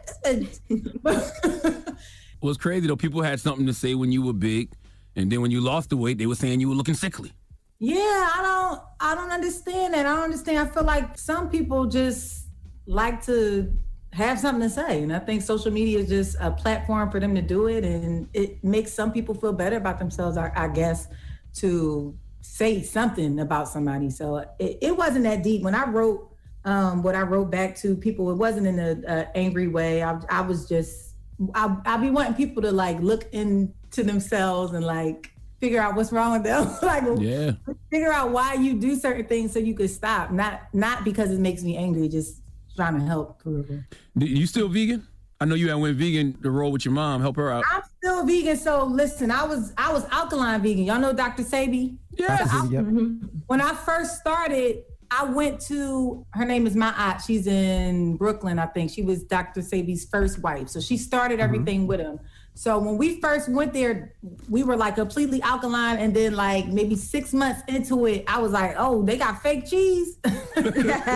trip. What's crazy though, people had something to say when you were big, and then when you lost the weight, they were saying you were looking sickly. Yeah, I don't understand that. I don't understand. I feel like some people just like to have something to say. And I think social media is just a platform for them to do it. And it makes some people feel better about themselves, I guess, to say something about somebody. So it wasn't that deep. When I wrote what I wrote back to people, it wasn't in an angry way. I was just, I'll be wanting people to like look into themselves and like figure out what's wrong with them. Like, figure out why you do certain things so you could stop. Not because it makes me angry, just trying to help. You still vegan? I know you went vegan to roll with your mom, help her out. I'm still vegan, so listen, I was alkaline vegan. Y'all know Dr. Sebi? Yes. When I first started, I went to, her name is Ma'at. She's in Brooklyn, I think. She was Dr. Sebi's first wife. So she started everything with him. So when we first went there, we were like completely alkaline. And then like maybe 6 months into it, I was like, oh, they got fake cheese. they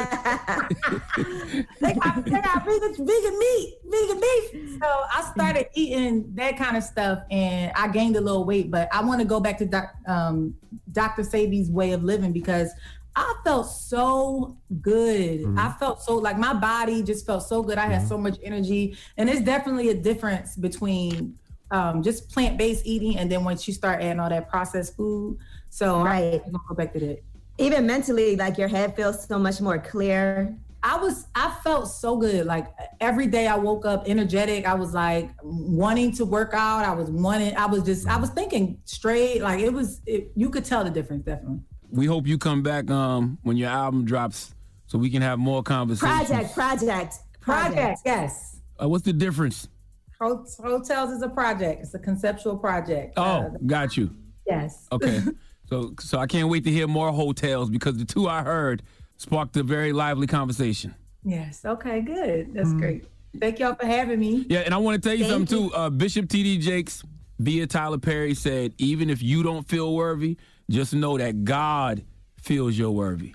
got vegan meat, vegan beef. So I started eating that kind of stuff and I gained a little weight. But I want to go back to Dr. Sebi's way of living because I felt so good. I felt so like my body just felt so good. I had so much energy. And there's definitely a difference between just plant-based eating and then once you start adding all that processed food. So I'm gonna go back to that. Even mentally, like your head feels so much more clear. I felt so good. Like every day I woke up energetic. I was like wanting to work out. I was thinking straight. Like you could tell the difference, definitely. We hope you come back when your album drops so we can have more conversations. Project, yes. What's the difference? Hotels is a project. It's a conceptual project. Oh, got you. Yes. Okay. So I can't wait to hear more hotels because the two I heard sparked a very lively conversation. Yes. Okay, good. That's great. Thank y'all for having me. Yeah, and I want to tell you something too. Bishop T.D. Jakes via Tyler Perry said, even if you don't feel worthy, just know that God feels you're worthy.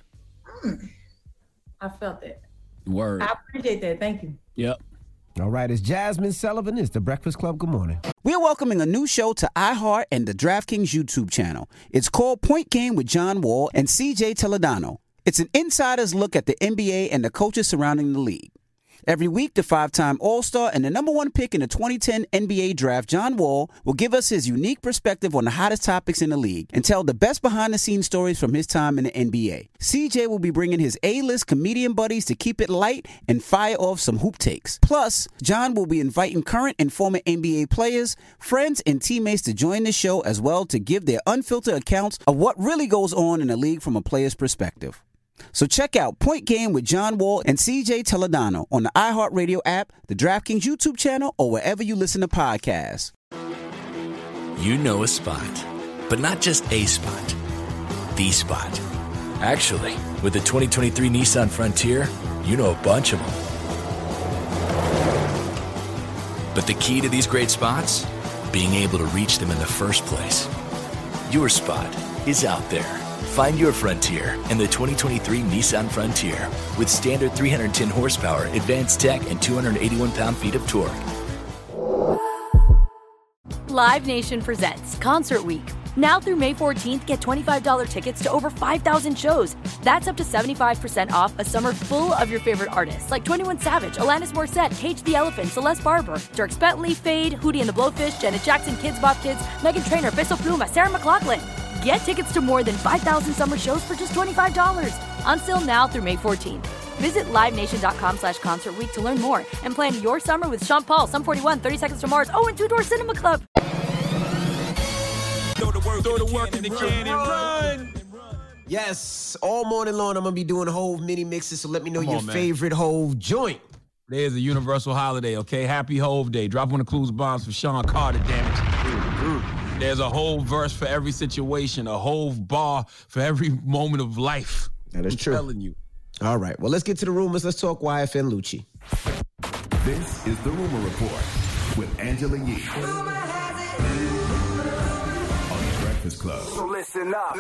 I felt that. Word. I appreciate that. Thank you. Yep. All right, it's Jasmine Sullivan. It's The Breakfast Club. Good morning. We're welcoming a new show to iHeart and the DraftKings YouTube channel. It's called Point Game with John Wall and CJ Toledano. It's an insider's look at the NBA and the coaches surrounding the league. Every week, the 5-time All-Star and the number one pick in the 2010 NBA Draft, John Wall, will give us his unique perspective on the hottest topics in the league and tell the best behind-the-scenes stories from his time in the NBA. CJ will be bringing his A-list comedian buddies to keep it light and fire off some hoop takes. Plus, John will be inviting current and former NBA players, friends, and teammates to join the show as well to give their unfiltered accounts of what really goes on in the league from a player's perspective. So check out Point Game with John Wall and CJ Toledano on the iHeartRadio app, the DraftKings YouTube channel, or wherever you listen to podcasts. You know a spot, but not just a spot, the spot. Actually, with the 2023 Nissan Frontier, you know a bunch of them. But the key to these great spots? Being able to reach them in the first place. Your spot is out there. Find your Frontier in the 2023 Nissan Frontier with standard 310 horsepower, advanced tech, and 281 pound-feet of torque. Live Nation presents Concert Week. Now through May 14th, get $25 tickets to over 5,000 shows. That's up to 75% off a summer full of your favorite artists like 21 Savage, Alanis Morissette, Cage the Elephant, Celeste Barber, Dierks Bentley, Fade, Hootie and the Blowfish, Janet Jackson, Kids Bop Kids, Meghan Trainor, Bissell Pluma, Sarah McLachlan. Get tickets to more than 5,000 summer shows for just $25. Until now through May 14th. Visit LiveNation.com/Concert Week to learn more and plan your summer with Sean Paul, Sum 41, 30 Seconds to Mars, and Two Door Cinema Club. Throw the work in the can and run. Yes, all morning long I'm going to be doing Hove mini mixes, so let me know your favorite Hove joint. Today is a universal holiday, okay? Happy Hove Day. Drop one of Clues Bombs for Sean Carter, damn it. There's a whole verse for every situation, a Hove bar for every moment of life. That is true. I'm telling you. All right, well, let's get to the rumors. Let's talk YFN Lucci. This is the Rumor Report with Angela Yee. On the Breakfast Club. So listen up.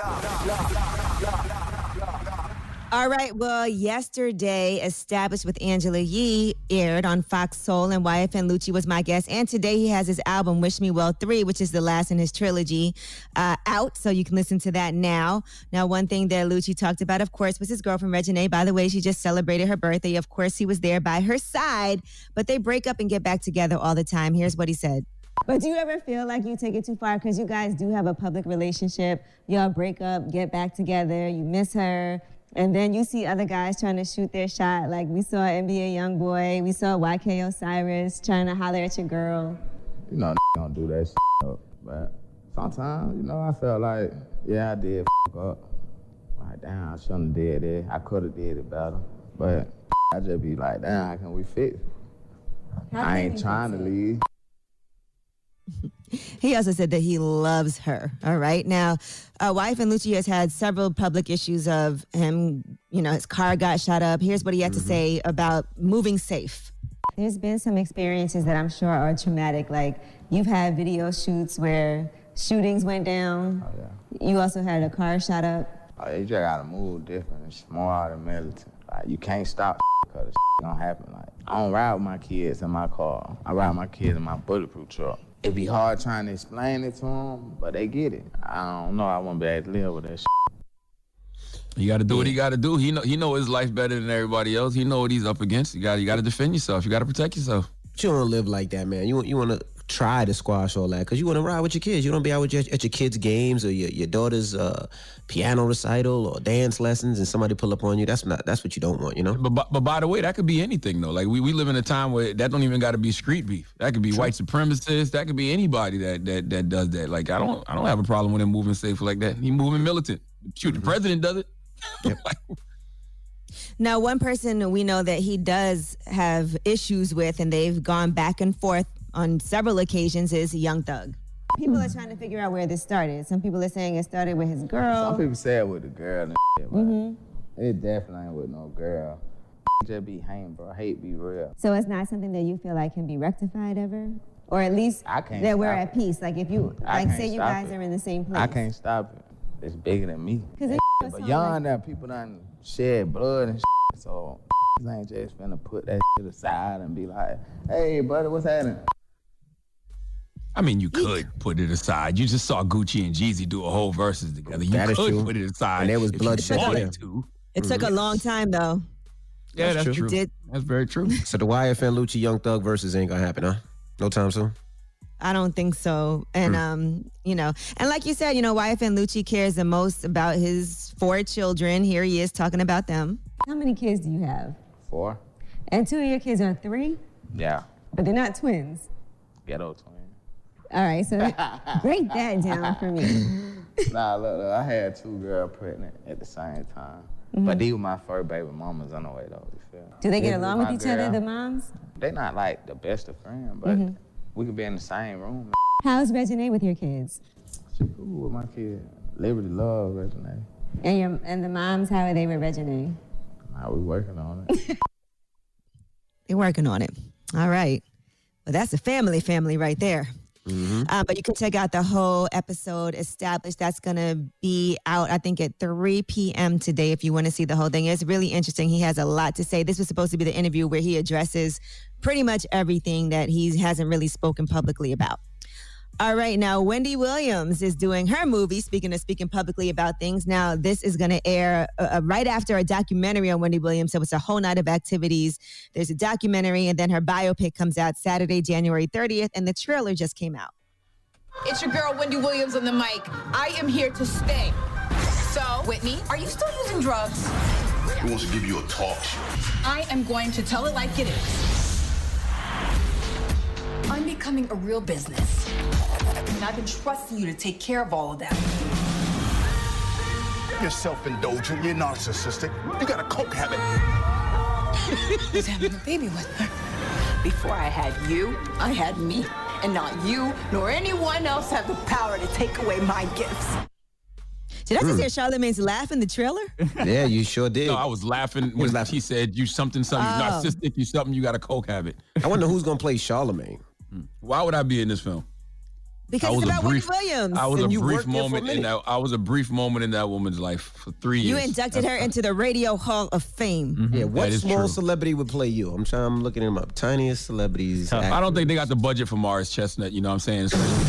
All right, well, yesterday, Established with Angela Yee aired on Fox Soul, and YFN Lucci was my guest. And today he has his album, Wish Me Well 3, which is the last in his trilogy, out, so you can listen to that now. Now, one thing that Lucci talked about, of course, was his girlfriend, Reginae. By the way, she just celebrated her birthday. Of course, he was there by her side, but they break up and get back together all the time. Here's what he said. But do you ever feel like you take it too far? Because you guys do have a public relationship. Y'all break up, get back together, you miss her. And then you see other guys trying to shoot their shot. Like we saw NBA Youngboy, we saw YK Osiris trying to holler at your girl. You know, don't do that shit up. But sometimes, you know, I felt like, yeah, I did up. Like, damn, I shouldn't have did it. I could have did it better. But I just be like, damn, how can we fix it? I ain't trying to leave. He also said that he loves her. All right. Now, wife and Lucci has had several public issues of him, his car got shot up. Here's what he had to say about moving safe. There's been some experiences that I'm sure are traumatic. Like, you've had video shoots where shootings went down. Oh, yeah. You also had a car shot up. Oh, you just gotta move different. It's more than militant. Like, you can't stop because it's gonna happen. Like, I don't ride with my kids in my car. I ride with my kids in my bulletproof truck. It'd be hard trying to explain it to them, but they get it. I don't know. I won't be able to live with that shit. You got to do what he got to do. He know his life better than everybody else. He know what he's up against. You got to defend yourself. You got to protect yourself. But you don't live like that, man. You want to try to squash all that because you want to ride with your kids. You don't be out with at your kids' games or your daughter's piano recital or dance lessons and somebody pull up on you. That's what you don't want, But by the way, that could be anything though. Like we live in a time where that don't even got to be street beef. That could be white supremacists. That could be anybody that does that. Like I don't have a problem with him moving safe like that. He moving militant. Shoot, the president does it. Yep. Now, one person we know that he does have issues with, and they've gone back and forth on several occasions, is Young Thug. People are trying to figure out where this started. Some people are saying it started with his girl. Some people say it with the girl and shit, but it definitely ain't with no girl. Just be hanging, bro. Hate be real. So it's not something that you feel like can be rectified ever? Or at least that we're at peace. Like if you, say you guys are in the same place. I can't stop it. It's bigger than me. But young now, people done shed blood and shit, so ain't just finna put that shit aside and be like, hey, brother, what's happening? I mean, you could put it aside. You just saw Gucci and Jeezy do a whole verses together. You could put it aside. And there was bloodshed. It took a long time, though. Yeah, that's true. That's very true. So the YFN Lucci Young Thug versus ain't gonna happen, huh? No time soon? I don't think so. And, and like you said, YFN Lucci cares the most about his 4 children. Here he is talking about them. How many kids do you have? 4. And 2 of your kids are 3? Yeah. But they're not twins? Ghetto twins. All right, so break that down for me. Nah, look, I had 2 girls pregnant at the same time. But these were my first baby mamas on the way, though. You feel? Do they get along with each other, the moms? They not like the best of friends, but we could be in the same room. How's Reginae with your kids? She cool with my kids. Liberty love Reginae. And the moms, how are they with Reginae? We working on it. They're working on it. All right. Well, that's a family right there. But you can check out the whole episode, Established. That's going to be out, I think, at 3 p.m. today if you want to see the whole thing. It's really interesting. He has a lot to say. This was supposed to be the interview where he addresses pretty much everything that he hasn't really spoken publicly about. All right, now Wendy Williams is doing her movie, speaking publicly about things. Now, this is going to air right after a documentary on Wendy Williams. So it's a whole night of activities. There's a documentary, and then her biopic comes out Saturday, January 30th, and the trailer just came out. It's your girl, Wendy Williams, on the mic. I am here to stay. So, Whitney, are you still using drugs? Who wants to give you a talk show? I am going to tell it like it is. I'm becoming a real business. And I've been trusting you to take care of all of that. You're self-indulgent, you're narcissistic, you got a coke habit. Who's having a baby with her? Before I had you, I had me. And not you, nor anyone else have the power to take away my gifts. Did I just hear Charlamagne's laugh in the trailer? Yeah, you sure did. No, I was laughing when she said, you something, narcissistic, you something, you got a coke habit. I wonder who's going to play Charlamagne. Why would I be in this film? Because it's about Wendy Williams. I was a brief moment in that. I was a brief moment in that woman's life for 3 years. You inducted her into the Radio Hall of Fame. Yeah, what small celebrity would play you? I'm looking him up. Tiniest celebrities. I don't think they got the budget for Morris Chestnut. You know what I'm saying?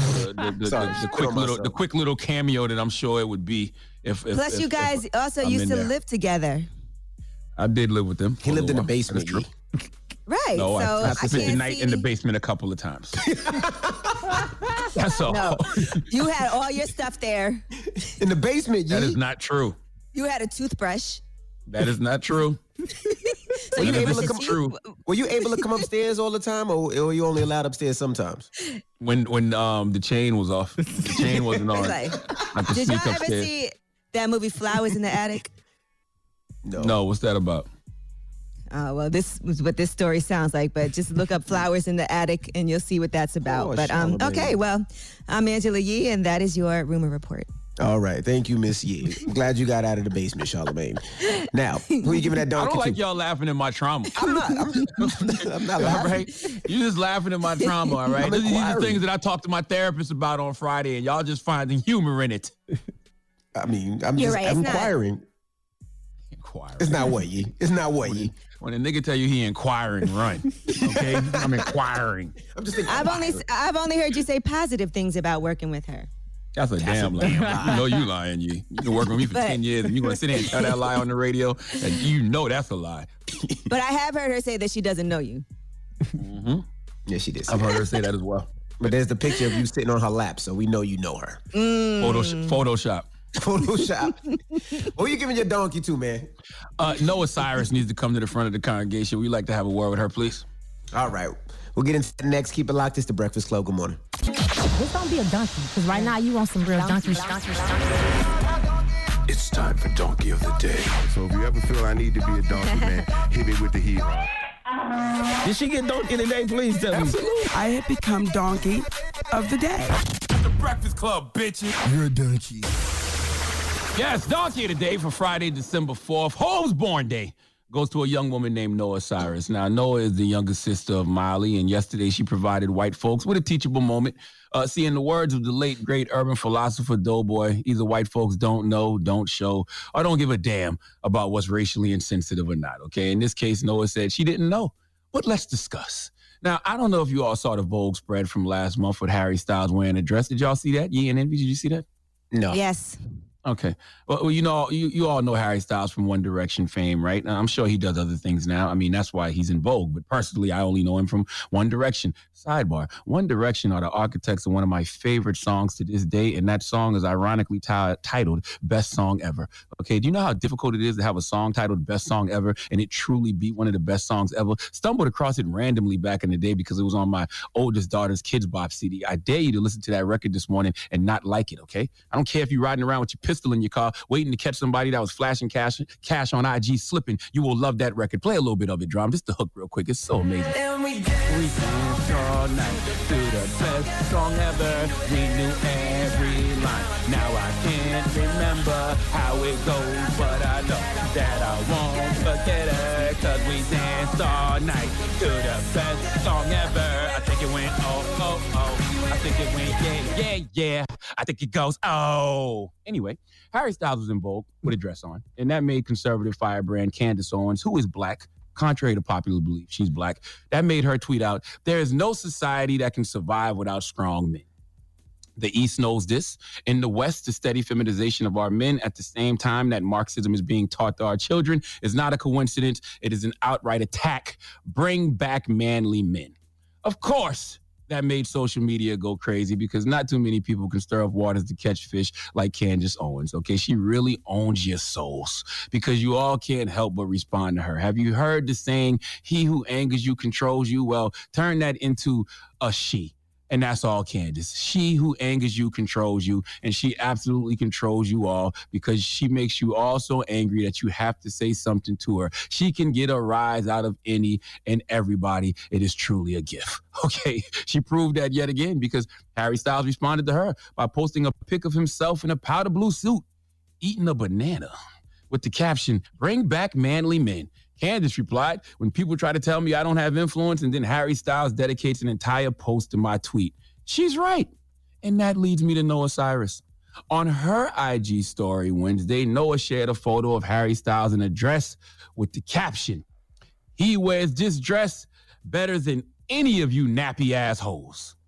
The quick little cameo that I'm sure it would be. Plus, you guys also used to live together. I did live with them. He lived in the basement. That's true. Right. No, so I spent the night in the basement a couple of times. That's all. No, you had all your stuff there. In the basement, That is not true. You had a toothbrush. That is not true. So were you able to come upstairs all the time, or were you only allowed upstairs sometimes? When the chain was off. The chain wasn't on. Did y'all ever see that movie Flowers in the Attic? No, what's that about? Well, this was what this story sounds like, but just look up Flowers in the Attic and you'll see what that's about. But okay, well, I'm Angela Yee, and that is your rumor report. All right. Thank you, Miss Yee. I'm glad you got out of the basement, Charlamagne. Now, who are you giving that donkey I don't like to? y'all laughing at my trauma. I'm not laughing. Right? You just laughing at my trauma, all right? These are things that I talked to my therapist about on Friday, and y'all just finding humor in it. I mean, I'm inquiring. It's not what, Yee. It's not what, Yee. When a nigga tell you he inquiring, run. Okay? I'm inquiring. I'm just I've only heard you say positive things about working with her. That's a damn lie. You know you lying, Yee. You've been working with me for 10 years, and you're going to sit here and tell that lie on the radio, and you know that's a lie. But I have heard her say that she doesn't know you. Mm-hmm. Yeah, she did. I've heard her say that as well. But there's the picture of you sitting on her lap, so we know you know her. Photoshop. Who are you giving your donkey to, man? Noah Cyrus needs to come to the front of the congregation. We'd like to have a word with her, please. All right. We'll get into that next. Keep it locked. It's The Breakfast Club. Good morning. This don't be a donkey, because right now you want some real donkeys. It's time for Donkey of the Day. So if you ever feel I need to be a donkey, man, hit me with the heat. Did she get donkey today? Please tell me. Absolutely. I have become Donkey of the Day. The Breakfast Club, bitches. You're a donkey. Yes, donkey of the day for Friday, December 4th. Home's Born Day goes to a young woman named Noah Cyrus. Now, Noah is the younger sister of Miley, and yesterday she provided white folks with a teachable moment. See, in the words of the late, great urban philosopher Doughboy, either white folks don't know, don't show, or don't give a damn about what's racially insensitive or not, okay? In this case, Noah said she didn't know, but let's discuss. Now, I don't know if you all saw the Vogue spread from last month with Harry Styles wearing a dress. Did y'all see that? Yee and Envy, did you see that? No. Yes. Okay. Well, you know, you all know Harry Styles from One Direction fame, right? I'm sure he does other things now. I mean, that's why he's in Vogue. But personally, I only know him from One Direction. Sidebar, One Direction are the architects of one of my favorite songs to this day, and that song is ironically titled Best Song Ever. Okay, do you know how difficult it is to have a song titled Best Song Ever and it truly be one of the best songs ever? Stumbled across it randomly back in the day because it was on my oldest daughter's Kids Bop CD. I dare you to listen to that record this morning and not like it, okay? I don't care if you're riding around with your pistol in your car waiting to catch somebody that was flashing cash on IG slipping. You will love that record. Play a little bit of it, Drum. Just the hook real quick. It's so amazing. And we danced all night to the best song ever. We knew every line. Now I can't remember how it goes, but I know that I won't forget it, cause we danced all night to the best song ever. I think it went oh, oh, oh. I think it went yeah, yeah, yeah. I think it goes oh. Anyway, Harry Styles was in Vogue with a dress on, and that made conservative firebrand Candace Owens, who is black, contrary to popular belief, she's black, that made her tweet out, "There is no society that can survive without strong men." The East knows this. In the West, the steady feminization of our men at the same time that Marxism is being taught to our children is not a coincidence. It is an outright attack. Bring back manly men. Of course, that made social media go crazy because not too many people can stir up waters to catch fish like Candace Owens, okay? She really owns your souls because you all can't help but respond to her. Have you heard the saying, he who angers you controls you? Well, turn that into a she. And that's all Candace. She who angers you controls you, and she absolutely controls you all because she makes you all so angry that you have to say something to her. She can get a rise out of any and everybody. It is truly a gift. Okay, she proved that yet again because Harry Styles responded to her by posting a pic of himself in a powder blue suit eating a banana with the caption, "Bring back manly men." Candace replied, "When people try to tell me I don't have influence," and then Harry Styles dedicates an entire post to my tweet. She's right. And that leads me to Noah Cyrus. On her IG story Wednesday, Noah shared a photo of Harry Styles in a dress with the caption, "He wears this dress better than any of you nappy assholes."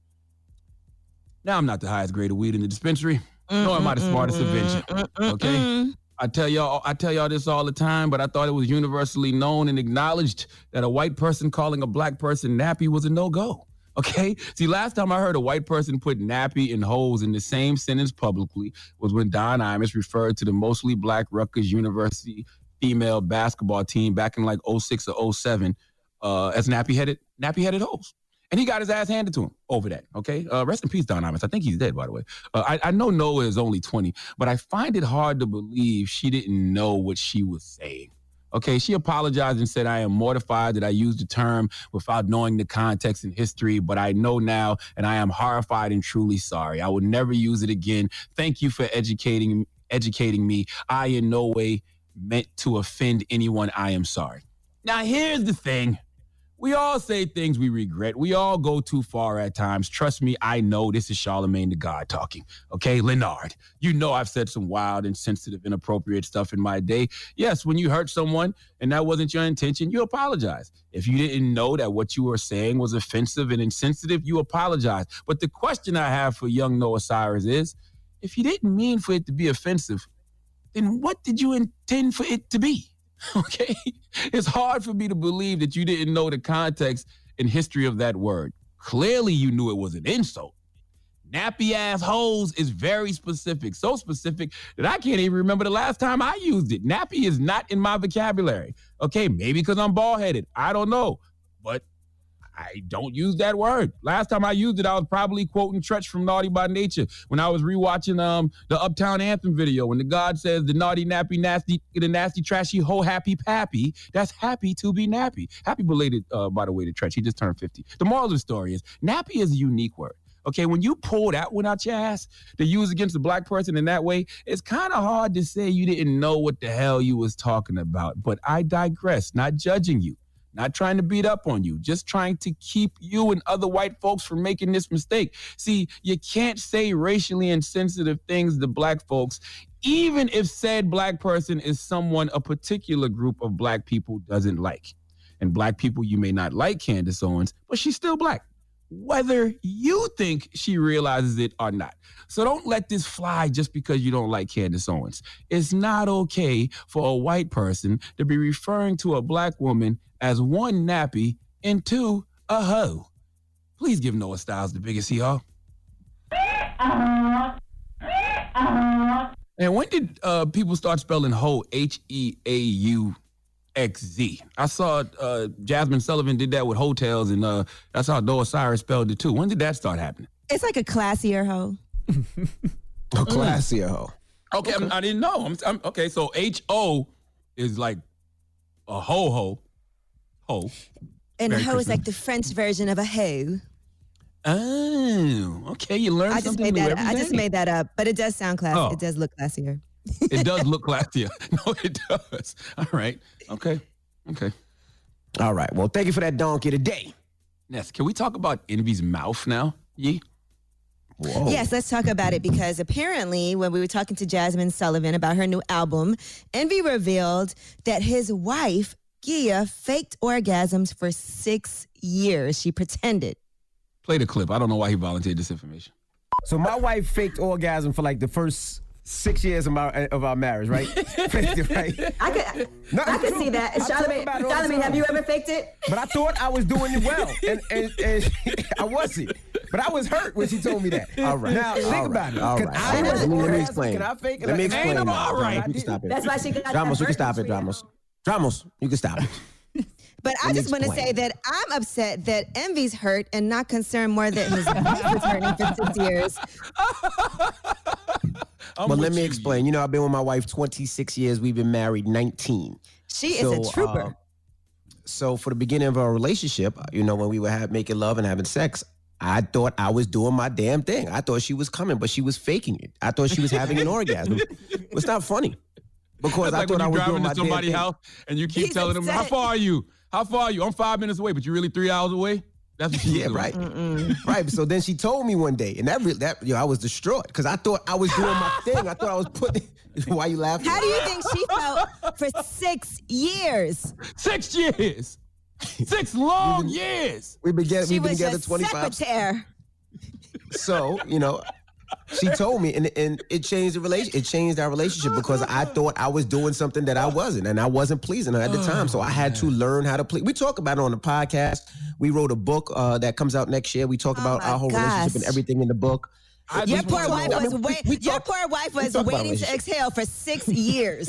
Now, I'm not the highest grade of weed in the dispensary, nor am I the smartest invention, okay? I tell y'all this all the time, but I thought it was universally known and acknowledged that a white person calling a black person nappy was a no-go, okay? See, last time I heard a white person put nappy and hoes in the same sentence publicly was when Don Imus referred to the mostly black Rutgers University female basketball team back in like 06 or 07 as nappy-headed hoes. And he got his ass handed to him over that, okay? Rest in peace, Don Imus. I think he's dead, by the way. I know Noah is only 20, but I find it hard to believe she didn't know what she was saying, Okay, she apologized and said, I am mortified that I used the term without knowing the context and history, but I know now, and I am horrified and truly sorry. I would never use it again. Thank you for educating me. I in no way meant to offend anyone. I am sorry. Now, here's the thing. We all say things we regret. We all go too far at times. Trust me, I know this is Charlamagne the God talking. Okay, Leonard, you know I've said some wild, insensitive, inappropriate stuff in my day. Yes, when you hurt someone and that wasn't your intention, you apologize. If you didn't know that what you were saying was offensive and insensitive, you apologize. But the question I have for young Noah Cyrus is, if you didn't mean for it to be offensive, then what did you intend for it to be? Okay? It's hard for me to believe that you didn't know the context and history of that word. Clearly, you knew it was an insult. Nappy ass hoes is very specific, so specific that I can't even remember the last time I used it. Nappy is not in my vocabulary. Okay, maybe because I'm bald-headed. I don't know. But I don't use that word. Last time I used it, I was probably quoting Tretch from Naughty by Nature when I was rewatching the Uptown Anthem video. When the God says the naughty, nappy, nasty, the nasty, trashy, ho, happy, pappy, that's happy to be nappy. Happy belated, by the way, to Tretch. He just turned 50. The moral of the story is nappy is a unique word. Okay, when you pull that one out your ass to use against a black person in that way, it's kind of hard to say you didn't know what the hell you was talking about. But I digress, not judging you. Not trying to beat up on you, just trying to keep you and other white folks from making this mistake. See, you can't say racially insensitive things to black folks, even if said black person is someone a particular group of black people doesn't like. And black people, you may not like Candace Owens, but she's still black, whether you think she realizes it or not. So don't let this fly just because you don't like Candace Owens. It's not okay for a white person to be referring to a black woman as one, nappy, and two, a hoe. Please give Noah Styles the biggest hee-haw. And when did people start spelling hoe, H-E-A-U-X-Z? I saw Jasmine Sullivan did that with hotels, and that's how Noah Cyrus spelled it too. When did that start happening? It's like a classier hoe. A classier hoe. Okay, I didn't know. Okay, so H-O is like a ho-ho. Ho. And a hoe is like the French version of a hoe. Oh, okay. You learned something new every day. I just made that up, but it does sound classy. Oh. It does look classier. It does look classier. No, it does. All right. Okay. All right. Well, thank you for that donkey today. Ness, can we talk about Envy's mouth now? Yee? Whoa. Yes, let's talk about it because apparently when we were talking to Jasmine Sullivan about her new album, Envy revealed that his wife, Gia, faked orgasms for 6 years. She pretended. Play the clip. I don't know why he volunteered this information. So my wife faked orgasm for like the first 6 years of our marriage, right? Faked it, right? I could see that. Charlamagne, have you ever faked it? But I thought I was doing it well, and I wasn't. But I was hurt when she told me that. All right. Now think about it. All right. Let me explain. Can I fake it? Let me explain. All right. You can stop it. That's why she got Dramos, you can stop it, Dramos. Dramos, you can stop it. But I just want to say that I'm upset that Envy's hurt and not concerned more that his wife was hurting for 6 years. But let me explain. You know, I've been with my wife 26 years. We've been married 19. She is a trooper. So for the beginning of our relationship, you know, when we were making love and having sex, I thought I was doing my damn thing. I thought she was coming, but she was faking it. I thought she was having an orgasm. It's not funny. Because That's I like thought when I was driving doing my to somebody's damn house and you keep He's telling them, upset. how far are you? How far are you? I'm 5 minutes away, but you're really 3 hours away? That's what she was doing. Right. Right. So then she told me one day, and I was distraught because I thought I was doing my thing. I thought I was putting. Why you laughing? How do you think she felt for 6 years? 6 years. 6 long years. We've been together She was 25. a secretary. So, you know, she told me, and it changed the relationship. It changed our relationship because I thought I was doing something that I wasn't, and I wasn't pleasing her at the time. So I had to learn how to please. We talk about it on the podcast. We wrote a book that comes out next year. We talk about our whole relationship and everything in the book. Your poor wife was waiting to exhale for 6 years.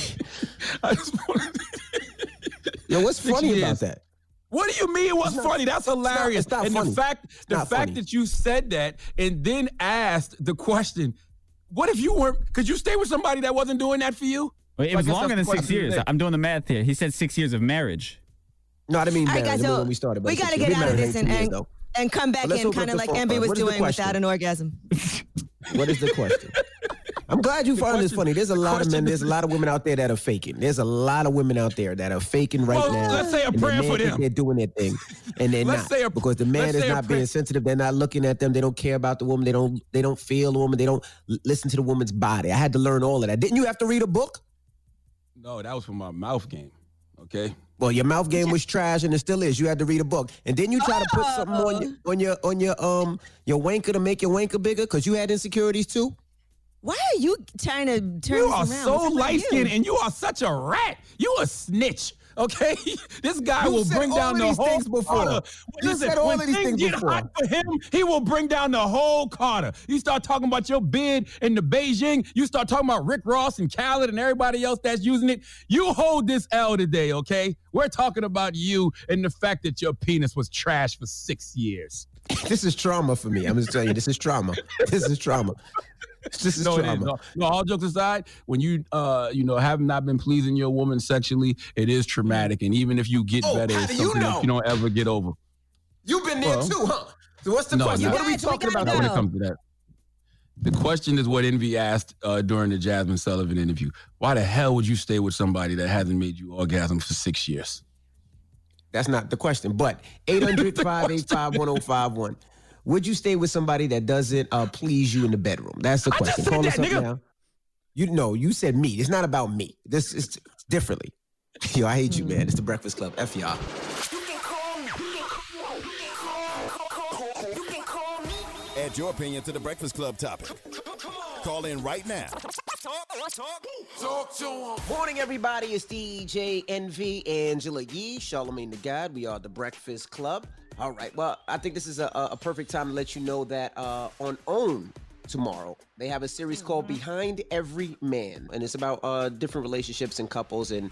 Yo, what's funny about that? What do you mean what's funny? That's hilarious. It's not and funny. the fact that you said that and then asked the question, what if you weren't, could you stay with somebody that wasn't doing that for you? It was longer than 6 years. I'm doing the math here. He said 6 years of marriage. No, I didn't mean All right, marriage. guys, so when we started. we got to get out of this and come back in kind of like Envy was doing without an orgasm. What is the question? I'm glad you found this funny. There's a lot of men. There's a lot of women out there that are faking. There's a lot of women out there that are faking right now. Let's say a prayer for them. They're doing their thing, and they're not because the man is not being sensitive. They're not looking at them. They don't care about the woman. They don't feel the woman. They don't listen to the woman's body. I had to learn all of that. Didn't you have to read a book? No, that was from my mouth game. Okay. Well, your mouth game was trash, and it still is. You had to read a book, and then you try to put something on your wanker to make your wanker bigger because you had insecurities too. Why are you trying to turn You this are around? so light-skinned, and you are such a rat. You a snitch, okay? This guy will bring down the whole Carter. You said all of these things before. Hot for him, he will bring down the whole Carter. You start talking about your bid in the Beijing. You start talking about Rick Ross and Khaled and everybody else that's using it. You hold this L today, okay? We're talking about you and the fact that your penis was trash for 6 years. This is trauma for me. I'm just telling you, this is trauma. This is trauma. This is trauma. It is. No, all jokes aside, when you have not been pleasing your woman sexually, it is traumatic. And even if you get better, it's something that you don't ever get over. You've been there too, huh? So what's the question? What are we talking about when it comes to that? The question is what Envy asked during the Jasmine Sullivan interview. Why the hell would you stay with somebody that hasn't made you orgasm for 6 years? That's not the question, but 800-585-1051. Would you stay with somebody that doesn't please you in the bedroom? That's the question. Call us up now. You said me. It's not about me. This is differently. Yo, I hate you, man. It's the Breakfast Club. F y'all. Add your opinion to the Breakfast Club topic. Call in right now. Talk to him. Morning, everybody. It's DJ Envy, Angela Yee, Charlamagne the God. We are the Breakfast Club. All right. Well, I think this is a perfect time to let you know that on OWN tomorrow, they have a series called Behind Every Man, and it's about different relationships and couples and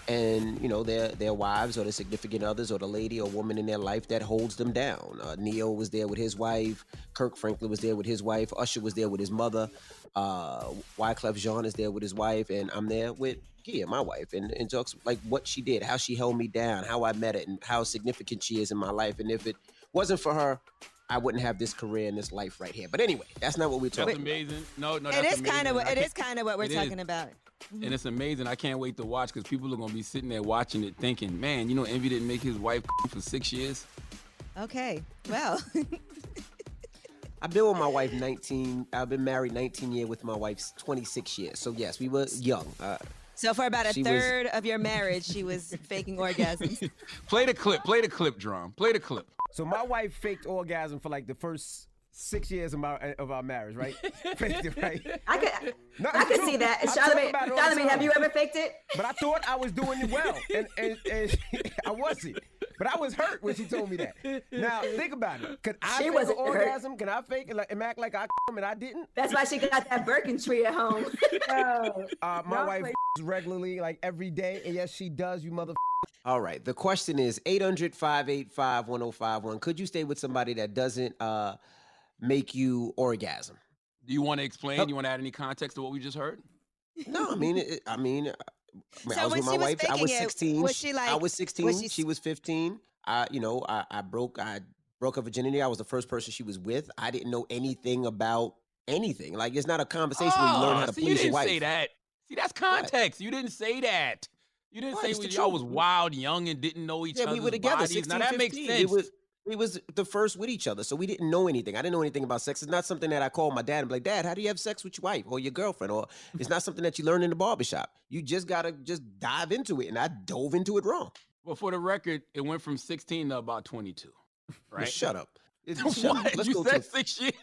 their wives or their significant others or the lady or woman in their life that holds them down. Neo was there with his wife. Kirk Franklin was there with his wife. Usher was there with his mother. Wyclef Jean is there with his wife, and I'm there with Gia, my wife, and talks like what she did, how she held me down, how I met it, and how significant she is in my life. And if it wasn't for her, I wouldn't have this career and this life right here. But anyway, that's not what we're talking about. That's amazing. No, it is kind of what we're talking about. And it's amazing. I can't wait to watch because people are going to be sitting there watching it thinking, man, Envy didn't make his wife for 6 years. Okay, well. I've been with my wife 19. I've been married 19 years with my wife 26 years. So yes, we were young. So for about a third of your marriage, she was faking orgasms. Play the clip, Drum. Play the clip. So my wife faked orgasm for like the first 6 years of our marriage, right? Faked it, right? I could see that. Charlamagne, have you ever faked it? But I thought I was doing it well, and I wasn't. But I was hurt when she told me that. Now think about it. Could I fake an orgasm? Hurt. Can I fake it and act like I and I didn't? That's why she got that Birkin tree at home. My wife regularly, like every day, and yes, she does. You mother. All right. The question is 800-585-1051. Could you stay with somebody that doesn't make you orgasm? Do you want to explain? You want to add any context to what we just heard? No, I mean, I was with my wife. I was 16. I was 16. She was 15. I broke her virginity. I was the first person she was with. I didn't know anything about anything. Like, it's not a conversation where you learn how to please your wife. You didn't say that. See, that's context. What? You didn't say that. You didn't say y'all was wild, young, and didn't know each other's we were together, bodies. 16, now, that 15. makes sense. We was the first with each other, so we didn't know anything. I didn't know anything about sex. It's not something that I call my dad and be like, Dad, how do you have sex with your wife or your girlfriend? Or it's not something that you learn in the barbershop. You just got to dive into it, and I dove into it wrong. Well, for the record, it went from 16 to about 22, right? Well, shut up. What? Let's you said 6 years.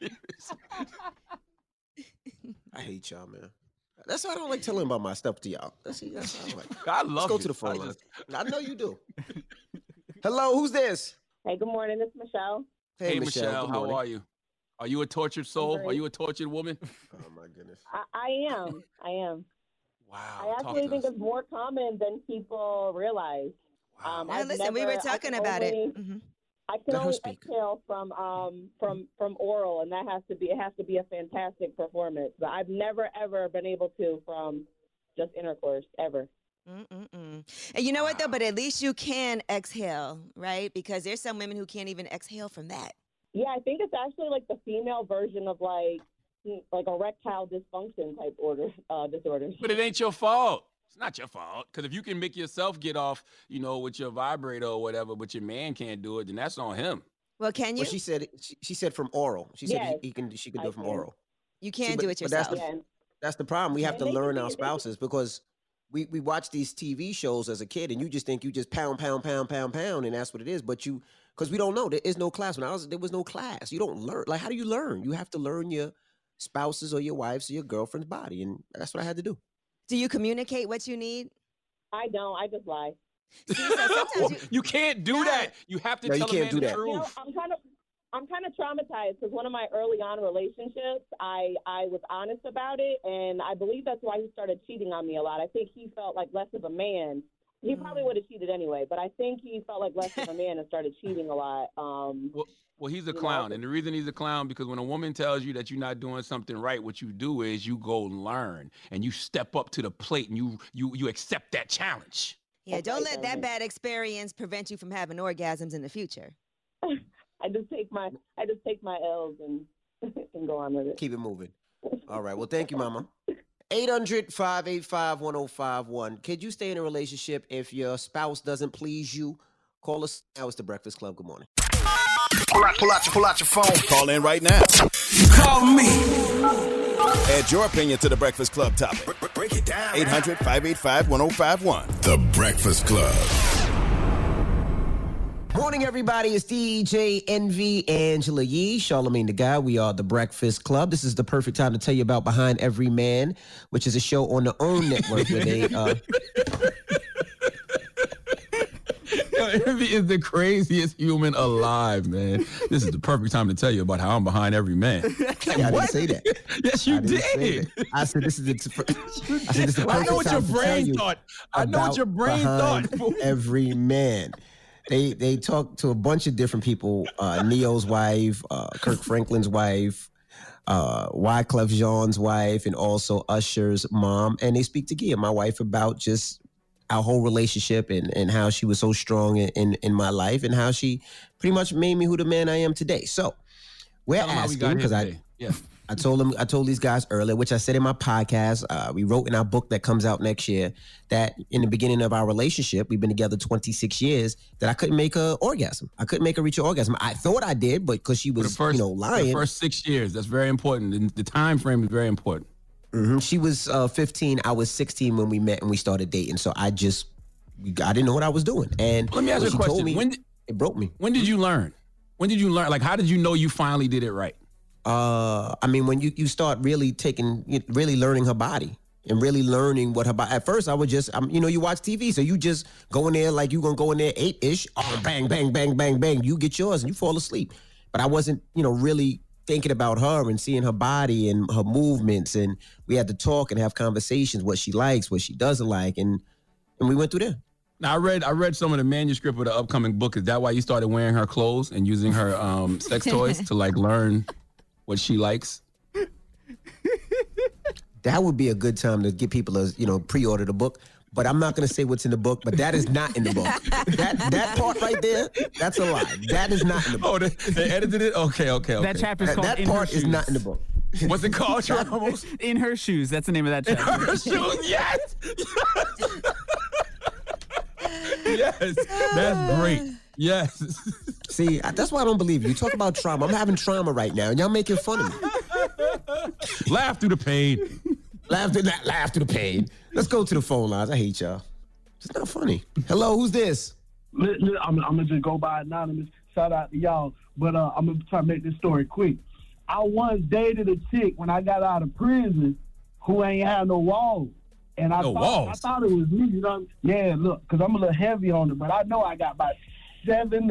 I hate y'all, man. That's why I don't like telling about my stuff to y'all. That's how I like. I love Let's go it. to the phone line. I know you do. Hello, who's this? Hey, good morning. It's Michelle. Hey Michelle, how are you? Are you a tortured soul? Are you a tortured woman? Oh, my goodness. I am. Wow. I actually think it's more common than people realize. Wow. Listen, we were talking about it. Mm-hmm. I can only exhale from oral, and it has to be a fantastic performance. But I've never ever been able to from just intercourse ever. And you know what, though? But at least you can exhale, right? Because there's some women who can't even exhale from that. Yeah, I think it's actually like the female version of like erectile dysfunction type disorders. But it ain't your fault. It's not your fault. Because if you can make yourself get off, with your vibrator or whatever, but your man can't do it, then that's on him. Well, can you? Well, she said from oral. She said Yes. she can do it from oral. You can't See, do it yourself. That's the problem. We have to learn our spouses because we watch these TV shows as a kid, and you just think you just pound, and that's what it is. But because we don't know. There is no class. There was no class. You don't learn. Like, how do you learn? You have to learn your spouse's or your wife's or your girlfriend's body, and that's what I had to do. Do you communicate what you need? I don't. I just lie. See, so sometimes you can't do that. You have to tell a man the truth. I'm kind of traumatized because one of my early on relationships, I was honest about it, and I believe that's why he started cheating on me a lot. I think he felt like less of a man. He probably would have cheated anyway, but I think he felt like less of a man and started cheating a lot. Well, he's a clown, and the reason he's a clown because when a woman tells you that you're not doing something right, what you do is you go learn and you step up to the plate and you accept that challenge. Yeah, don't let that bad experience prevent you from having orgasms in the future. I just take my L's and go on with it. Keep it moving. All right. Well, thank you, Mama. 800-585-1051. Could you stay in a relationship if your spouse doesn't please you? Call us now. It's the Breakfast Club. Good morning. Pull out your phone. Call in right now. Call me. Add your opinion to the Breakfast Club topic. Break it down. 800-585-1051. The Breakfast Club. Morning, everybody. It's DJ Envy, Angela Yee, Charlamagne the Guy. We are the Breakfast Club. This is the perfect time to tell you about Behind Every Man, which is a show on the OWN network where they... Envy is the craziest human alive, man. This is the perfect time to tell you about how I'm behind every man. I didn't say that. Yes, you did. I said this is the perfect I know what your brain thought. I know what your brain thought. Every man. They talk to a bunch of different people. Neo's wife, Kirk Franklin's wife, Wyclef Jean's wife, and also Usher's mom. And they speak to Gia, my wife, about just our whole relationship and how she was so strong in my life and how she pretty much made me who the man I am today. So we're asking because I told these guys earlier, which I said in my podcast, we wrote in our book that comes out next year that in the beginning of our relationship, we've been together 26 years, that I couldn't make her orgasm. I couldn't make her reach an orgasm. I thought I did, but because she was, lying. The first 6 years, that's very important. The time frame is very important. Mm-hmm. She was 15. I was 16 when we met and we started dating. So I didn't know what I was doing. And let me ask you a question. It broke me. When did you learn? Like, how did you know you finally did it right? When you start really learning her body and really learning what her body. At first, I would just, you watch TV, so you just go in there like you gonna go in there 8-ish, bang, bang, bang, bang, bang. You get yours and you fall asleep. But I wasn't, really thinking about her and seeing her body and her movements, and we had to talk and have conversations, what she likes, what she doesn't like, and we went through there. Now, I read some of the manuscript of the upcoming book. Is that why you started wearing her clothes and using her sex toys to learn what she likes? That would be a good time to get people to pre-order the book. But I'm not going to say what's in the book, but that is not in the book. That part right there, that's a lie. That is not in the book. Oh, they edited it? Okay. That chapter's called That In part Her is Shoes. not in the book. What's it called, Ramos? In Her Shoes. That's the name of that chapter. In Her Shoes, yes! Yes, that's great. Yes. See, that's why I don't believe you. You talk about trauma. I'm having trauma right now, and y'all making fun of me. Laugh through the pain. Laugh through the pain. Let's go to the phone lines. I hate y'all. It's not funny. Hello, who's this? I'm gonna just go by anonymous. Shout out to y'all, but I'm gonna try to make this story quick. I once dated a chick when I got out of prison who ain't had no walls, and I thought it was me. You know? Yeah, look, because I'm a little heavy on it, but I know I got about between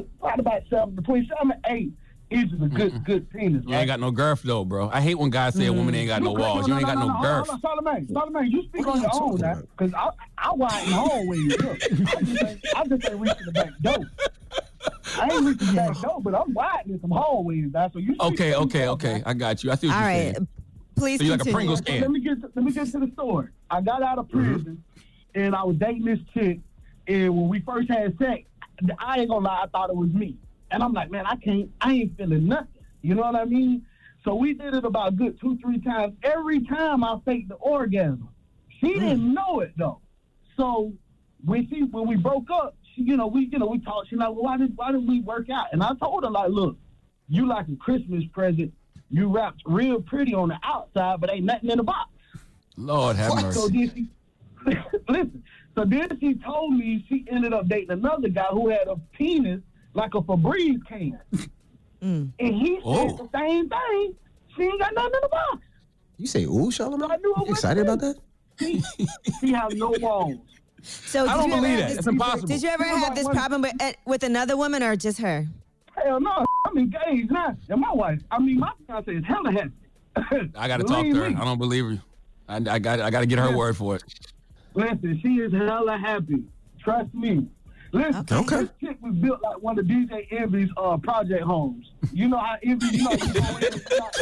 7 and 8 inches of good penis. You ain't got no girth though, bro. I hate when guys say a woman ain't got no walls. You ain't got no girth. Charlamagne, you speak on your own now, because I wide in the hallway. Look, I just ain't reaching the back door. I ain't reaching the back door, but I'm wide in some hallways now. So you okay. I got you. I see what you're saying. Please so you're like a continue. Pringles can. Let me get to the story. I got out of prison, and I was dating this chick, and when we first had sex, I ain't gonna lie, I thought it was me. And I'm like, man, I ain't feeling nothing. You know what I mean? So we did it about good 2-3 times. Every time I faked the orgasm. She didn't know it though. So when we broke up, we talked. She's like, well, why did we work out? And I told her, like, look, you like a Christmas present. You wrapped real pretty on the outside, but ain't nothing in the box. Lord have mercy. So then she, listen. So then she told me she ended up dating another guy who had a penis like a Febreze can. And he said the same thing. She ain't got nothing in the box. You say, ooh, Charlamagne? I knew it You excited about that? She have no walls. So I don't believe that. It's impossible. Did you ever have this problem with another woman or just her? Hell no. I'm engaged now. And my wife, my fiance is hella happy. I got to talk to her. I don't believe her. I got to get her word for it. Listen, she is hella happy. Trust me. Listen, this chick was built like one of DJ Envy's project homes. You know how Envy, you go in and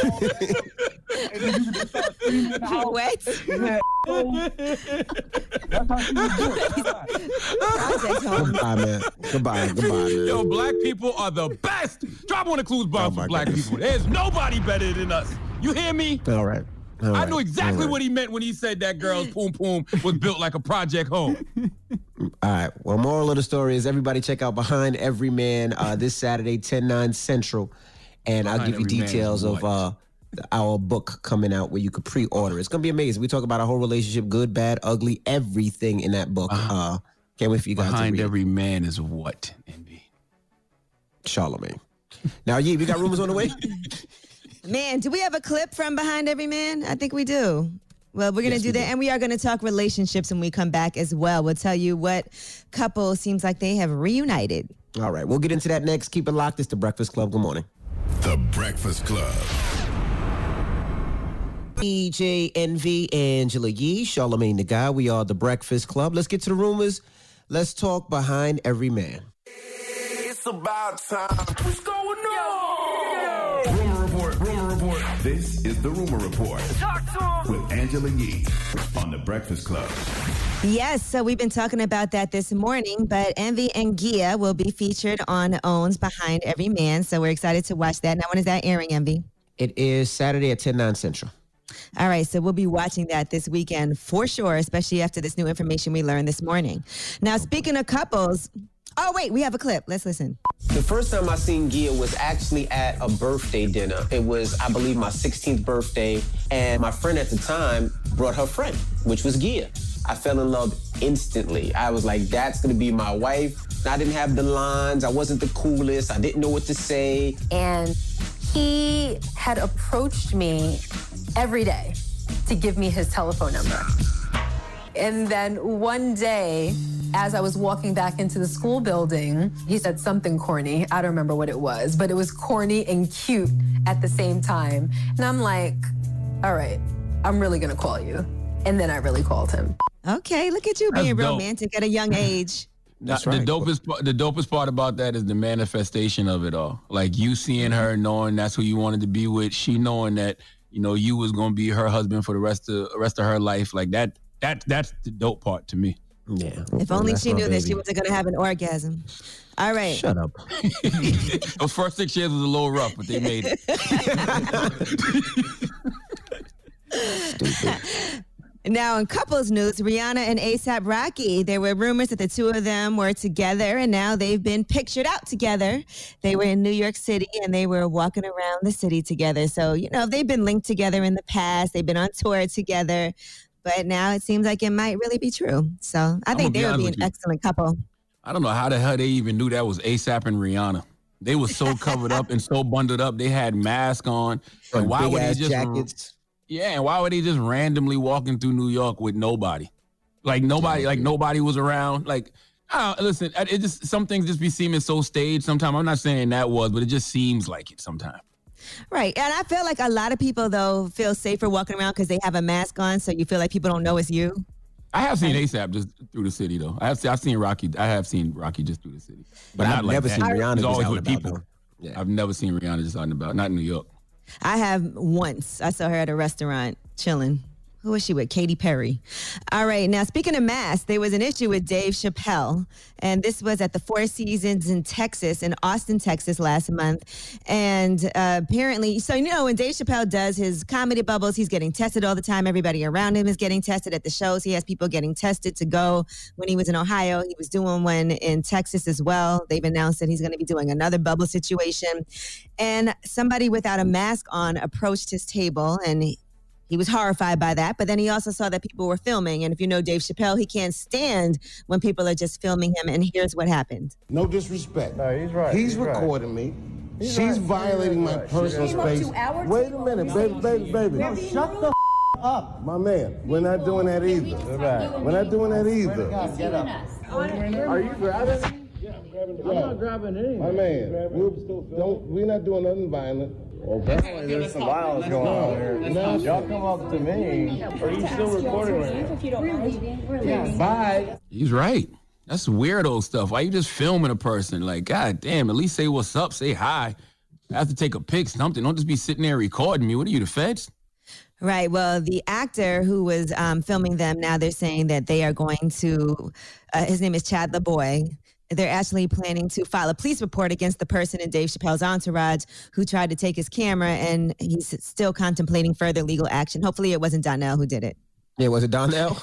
then you just start screaming in the house. What? Yeah, that's how she was built. Goodbye, man. Goodbye, man. Yo, black people are the best. Drop one of Clues bombs for black people. There's nobody better than us. You hear me? All right. I knew exactly what he meant when he said that girl's poom poom was built like a project home. All right. Well, moral of the story is everybody check out Behind Every Man this Saturday, 10/9 Central. And I'll give you details of our book coming out where you could pre-order. It's going to be amazing. We talk about our whole relationship, good, bad, ugly, everything in that book. Can't wait for you guys to read. Behind Every Man is what, Envy? Charlamagne. Now, we got rumors on the way? Man, do we have a clip from Behind Every Man? I think we do. Well, we're going to do that, and we are going to talk relationships when we come back as well. We'll tell you what couple seems like they have reunited. All right, we'll get into that next. Keep it locked. It's The Breakfast Club. Good morning. The Breakfast Club. DJ Envy, Angela Yee, Charlamagne the Guy. We are The Breakfast Club. Let's get to the rumors. Let's talk Behind Every Man. It's about time. What's going on? Rumor report. This is the Rumor Report with Angela Yee on The Breakfast Club. Yes, so we've been talking about that this morning, but Envy and Gia will be featured on OWN's Behind Every Man, so we're excited to watch that. Now, when is that airing, Envy? It is Saturday at 10/9 Central. All right, so we'll be watching that this weekend for sure, especially after this new information we learned this morning. Now, speaking of couples, oh, wait, we have a clip. Let's listen. The first time I seen Gia was actually at a birthday dinner. It was, I believe, my 16th birthday, and my friend at the time brought her friend, which was Gia. I fell in love instantly. I was like, that's gonna be my wife. I didn't have the lines. I wasn't the coolest. I didn't know what to say. And he had approached me every day to give me his telephone number. And then one day, as I was walking back into the school building, he said something corny. I don't remember what it was, but it was corny and cute at the same time. And I'm like, all right, I'm really gonna call you. And then I really called him. Okay, look at you being romantic at a young age. That's right. The dopest part about that is the manifestation of it all. Like you seeing her, knowing that's who you wanted to be with, she knowing that, you was gonna be her husband for the rest of her life. Like that's the dope part to me. Yeah. If only she knew that she wasn't going to have an orgasm. All right. Shut up. Those first 6 years was a little rough, but they made it. Stupid. Now, in couples news, Rihanna and A$AP Rocky, there were rumors that the two of them were together, and now they've been pictured out together. They were in New York City, and they were walking around the city together. So, they've been linked together in the past. They've been on tour together. But now it seems like it might really be true. So I think they would be an excellent couple. I don't know how the hell they even knew that was A$AP and Rihanna. They were so covered up and so bundled up. They had masks on. And why would they just jackets? Yeah, and why were they just randomly walking through New York with nobody? Nobody was around. Listen, it just some things just be seeming so staged sometimes. I'm not saying that was, but it just seems like it sometimes. Right. And I feel like a lot of people, though, feel safer walking around because they have a mask on, so you feel like people don't know it's you. I have seen A$AP just through the city, though. I've seen Rocky. I have seen Rocky just through the city. But I've never seen Rihanna He's just always out with and about, people. though. Yeah. I've never seen Rihanna just out and about. Not in New York. I have once. I saw her at a restaurant chilling. Who was she with? Katy Perry. All right. Now, speaking of masks, there was an issue with Dave Chappelle. And this was at the Four Seasons in Austin, Texas last month. And apparently, so, when Dave Chappelle does his comedy bubbles, he's getting tested all the time. Everybody around him is getting tested at the shows. He has people getting tested to go. When he was in Ohio, he was doing one in Texas as well. They've announced that he's going to be doing another bubble situation. And somebody without a mask on approached his table, and he was horrified by that, but then he also saw that people were filming. And if you know Dave Chappelle, he can't stand when people are just filming him. And here's what happened. No disrespect. No, he's right. He's recording me. She's violating my personal space. Wait a minute, baby. No, shut the up. My man, we're not doing that either. We're not doing that either. Get up. Are you grabbing? Yeah, I'm grabbing. I'm not grabbing anything. My man, we're not doing nothing violent. Okay. There's some violence going on here. Y'all come up to me. Are you still recording right now? Bye. He's right. That's weirdo stuff. Why you just filming a person? Like, God damn, at least say what's up, say hi. I have to take a pic, something. Don't just be sitting there recording me. What are you, the feds? Right. Well, the actor who was filming them, now they're saying that they are going to, his name is Chad LaBoy. They're actually planning to file a police report against the person in Dave Chappelle's entourage who tried to take his camera, and he's still contemplating further legal action. Hopefully it wasn't Donnell who did it. Yeah, was it Donnell?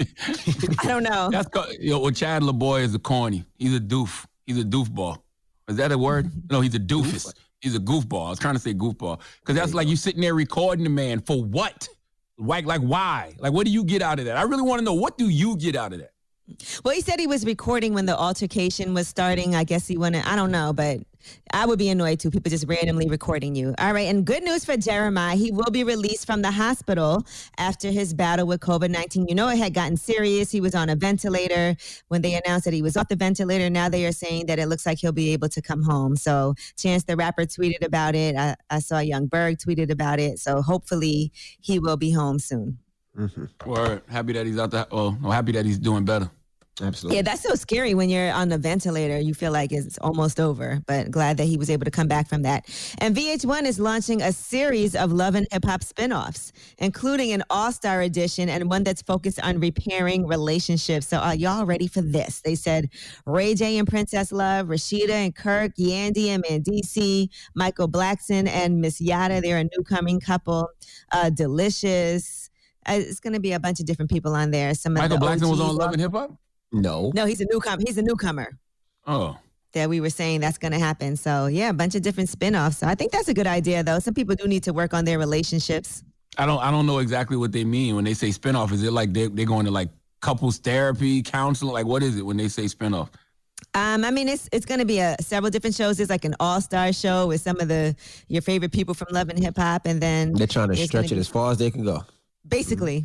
I don't know. Chad LaBoy is a corny. He's a doof. He's a doofball. Is that a word? No, he's a doofus. He's a goofball. I was trying to say goofball. Because that's like you sitting there recording the man for what? Like why? Like, what do you get out of that? I really want to know, what do you get out of that? Well, he said he was recording when the altercation was starting. I guess he wanted, I don't know, but I would be annoyed too. People just randomly recording you. All right. And good news for Jeremiah. He will be released from the hospital after his battle with COVID-19. You know, it had gotten serious. He was on a ventilator. When they announced that he was off the ventilator, now they are saying that it looks like he'll be able to come home. So Chance the Rapper tweeted about it. I saw Young Berg tweeted about it. So hopefully he will be home soon. Mm-hmm. Word. Happy that he's out there. Well, happy that he's doing better. Absolutely. Yeah, that's so scary when you're on the ventilator. You feel like it's almost over, but glad that he was able to come back from that. And VH1 is launching a series of Love and Hip Hop spinoffs, including an all-star edition and one that's focused on repairing relationships. So are y'all ready for this? They said Ray J and Princess Love, Rashida and Kirk, Yandy and Mandisi, Michael Blackson and Miss Yada. They're a newcoming couple. Delicious. It's going to be a bunch of different people on there. Michael Blackson was on Love and Hip Hop? No, he's a newcomer. He's a newcomer. Oh. That we were saying that's going to happen. So, yeah, a bunch of different spinoffs. So I think that's a good idea, though. Some people do need to work on their relationships. I don't know exactly what they mean when they say spinoff. Is it like they're going to like couples therapy, counseling? Like, what is it when they say spinoff? I mean, it's going to be several different shows. There's like an all-star show with some of your favorite people from Love and Hip Hop, and then they're trying to stretch it as far as they can go. Basically.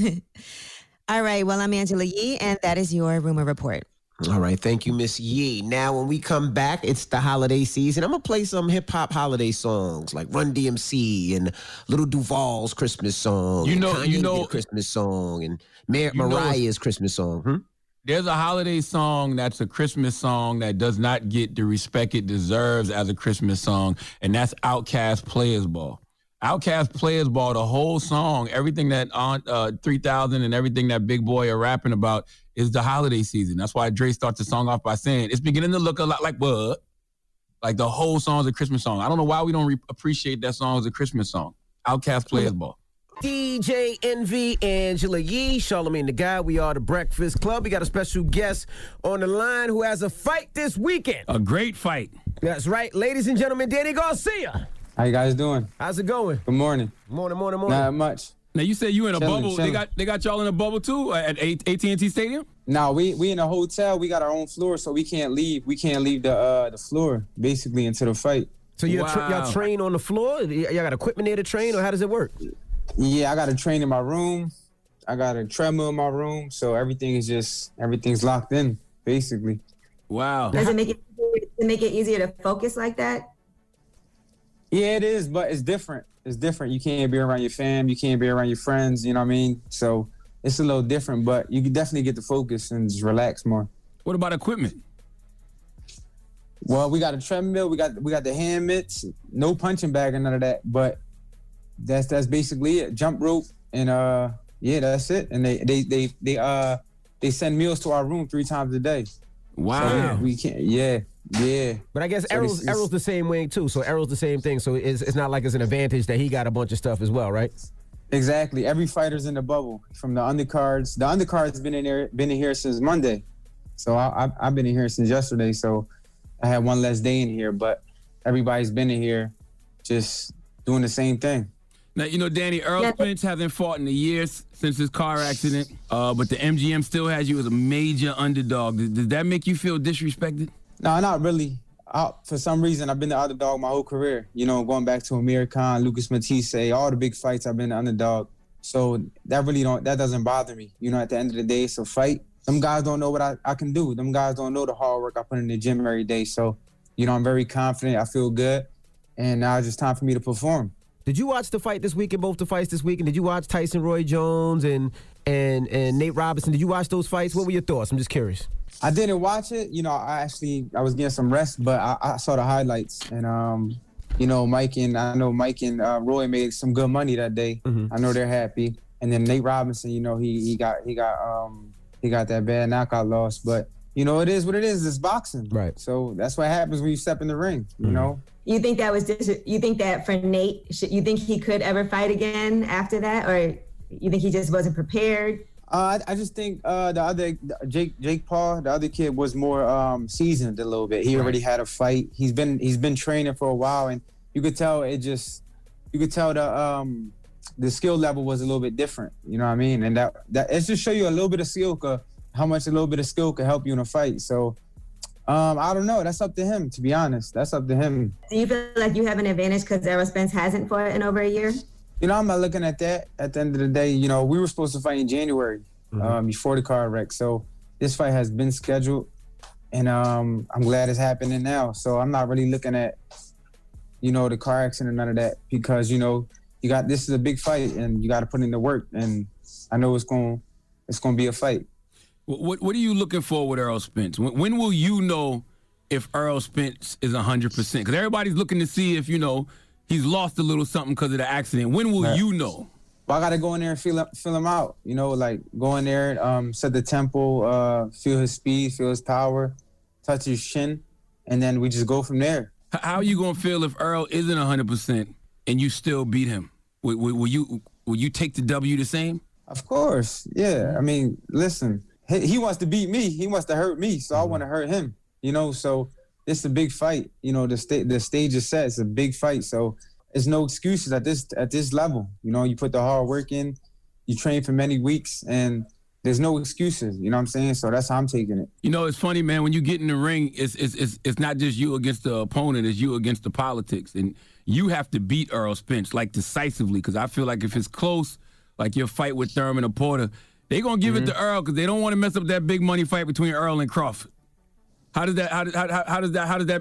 All right. Well, I'm Angela Yee, and that is your Rumor Report. All right. Thank you, Miss Yee. Now, when we come back, it's the holiday season. I'm going to play some hip-hop holiday songs like Run DMC and Little Duval's Christmas song. Kanye Christmas song and Mariah's Christmas song. There's a holiday song that's a Christmas song that does not get the respect it deserves as a Christmas song, and that's Outkast Players Ball. Outkast Players Ball, the whole song, everything that 3000 and everything that Big Boy are rapping about is the holiday season. That's why Dre starts the song off by saying, it's beginning to look a lot like what? Like the whole song is a Christmas song. I don't know why we don't appreciate that song as a Christmas song. Outkast Players Ball. DJ Envy, Angela Yee, Charlamagne the Guy. We are the Breakfast Club. We got a special guest on the line who has a fight this weekend. A great fight. That's right. Ladies and gentlemen, Danny Garcia. How you guys doing? How's it going? Good morning. Morning. Not much. Now you said you in a bubble. Chilling. They got y'all in a bubble too at AT&T Stadium? No, we in a hotel. We got our own floor, so we can't leave. We can't leave the floor basically until the fight. So y'all train on the floor? Y'all got equipment there to train, or how does it work? Yeah, I got to train in my room. I got a treadmill in my room, so everything's locked in basically. Wow. Does it make it easier to focus like that? Yeah, it is, but it's different. It's different. You can't be around your fam. You can't be around your friends. You know what I mean? So it's a little different, but you can definitely get the focus and just relax more. What about equipment? Well, we got a treadmill, we got the hand mitts, no punching bag or none of that, but that's basically it. Jump rope and that's it. And they send meals to our room 3 times a day. Wow. So we can't. Yeah. But I guess Errol's the same way too. So Errol's the same thing. So it's not like it's an advantage that he got a bunch of stuff as well, right? Exactly. Every fighter's in the bubble from the undercards. The undercards been in here since Monday. So I've been in here since yesterday. So I had one less day in here, but everybody's been in here just doing the same thing. Now, you know, Danny, Errol Spence hasn't fought in a year since his car accident, but the MGM still has you as a major underdog. Does that make you feel disrespected? No, not really. For some reason, I've been the underdog my whole career. You know, going back to Amir Khan, Lucas Matisse, all the big fights, I've been the underdog. So that doesn't bother me. You know, at the end of the day, it's a fight. Them guys don't know what I can do. Them guys don't know the hard work I put in the gym every day. So, you know, I'm very confident. I feel good. And now it's just time for me to perform. Did you watch the fight this weekend, both the fights this weekend? Did you watch Tyson Roy Jones and Nate Robinson? Did you watch those fights? What were your thoughts? I'm just curious. I didn't watch it. You know, I was getting some rest, but I saw the highlights. And, you know, Mike and Roy made some good money that day. Mm-hmm. I know they're happy. And then Nate Robinson, you know, he got that bad knockout loss. But, you know, it is what it is. It's boxing. Right. So that's what happens when you step in the ring, you know? You think that for Nate, you think he could ever fight again after that? Or you think he just wasn't prepared? I just think the other Jake Paul, the other kid, was more seasoned a little bit. He already had a fight. He's been training for a while, and you could tell the skill level was a little bit different. You know what I mean? And that it's just show you a little bit of skill, how much a little bit of skill could help you in a fight. So I don't know. That's up to him, to be honest. That's up to him. Do you feel like you have an advantage because Errol Spence hasn't fought in over a year? You know, I'm not looking at that. At the end of the day, you know, we were supposed to fight in January before the car wreck. So this fight has been scheduled, and I'm glad it's happening now. So I'm not really looking at, you know, the car accident or none of that, because, you know, this is a big fight and you got to put in the work. And I know it's going to be a fight. What are you looking for with Errol Spence? When will you know if Errol Spence is 100%? Because everybody's looking to see if, you know, he's lost a little something because of the accident. When will you know? Well, I got to go in there and feel him out. You know, like go in there, set the tempo, feel his speed, feel his power, touch his chin, and then we just go from there. How are you going to feel if Errol isn't 100% and you still beat him? Will you take the W the same? Of course, yeah. I mean, listen, he wants to beat me. He wants to hurt me, so I want to hurt him. You know, so it's a big fight. You know, the stage is set. It's a big fight, so there's no excuses at this level. You know, you put the hard work in, you train for many weeks, and there's no excuses. You know what I'm saying? So that's how I'm taking it. You know, it's funny, man. When you get in the ring, it's not just you against the opponent. It's you against the politics, and you have to beat Errol Spence like decisively. Because I feel like if it's close, like your fight with Thurman or Porter, they're gonna give it to Earl because they don't want to mess up that big money fight between Earl and Crawford. How does that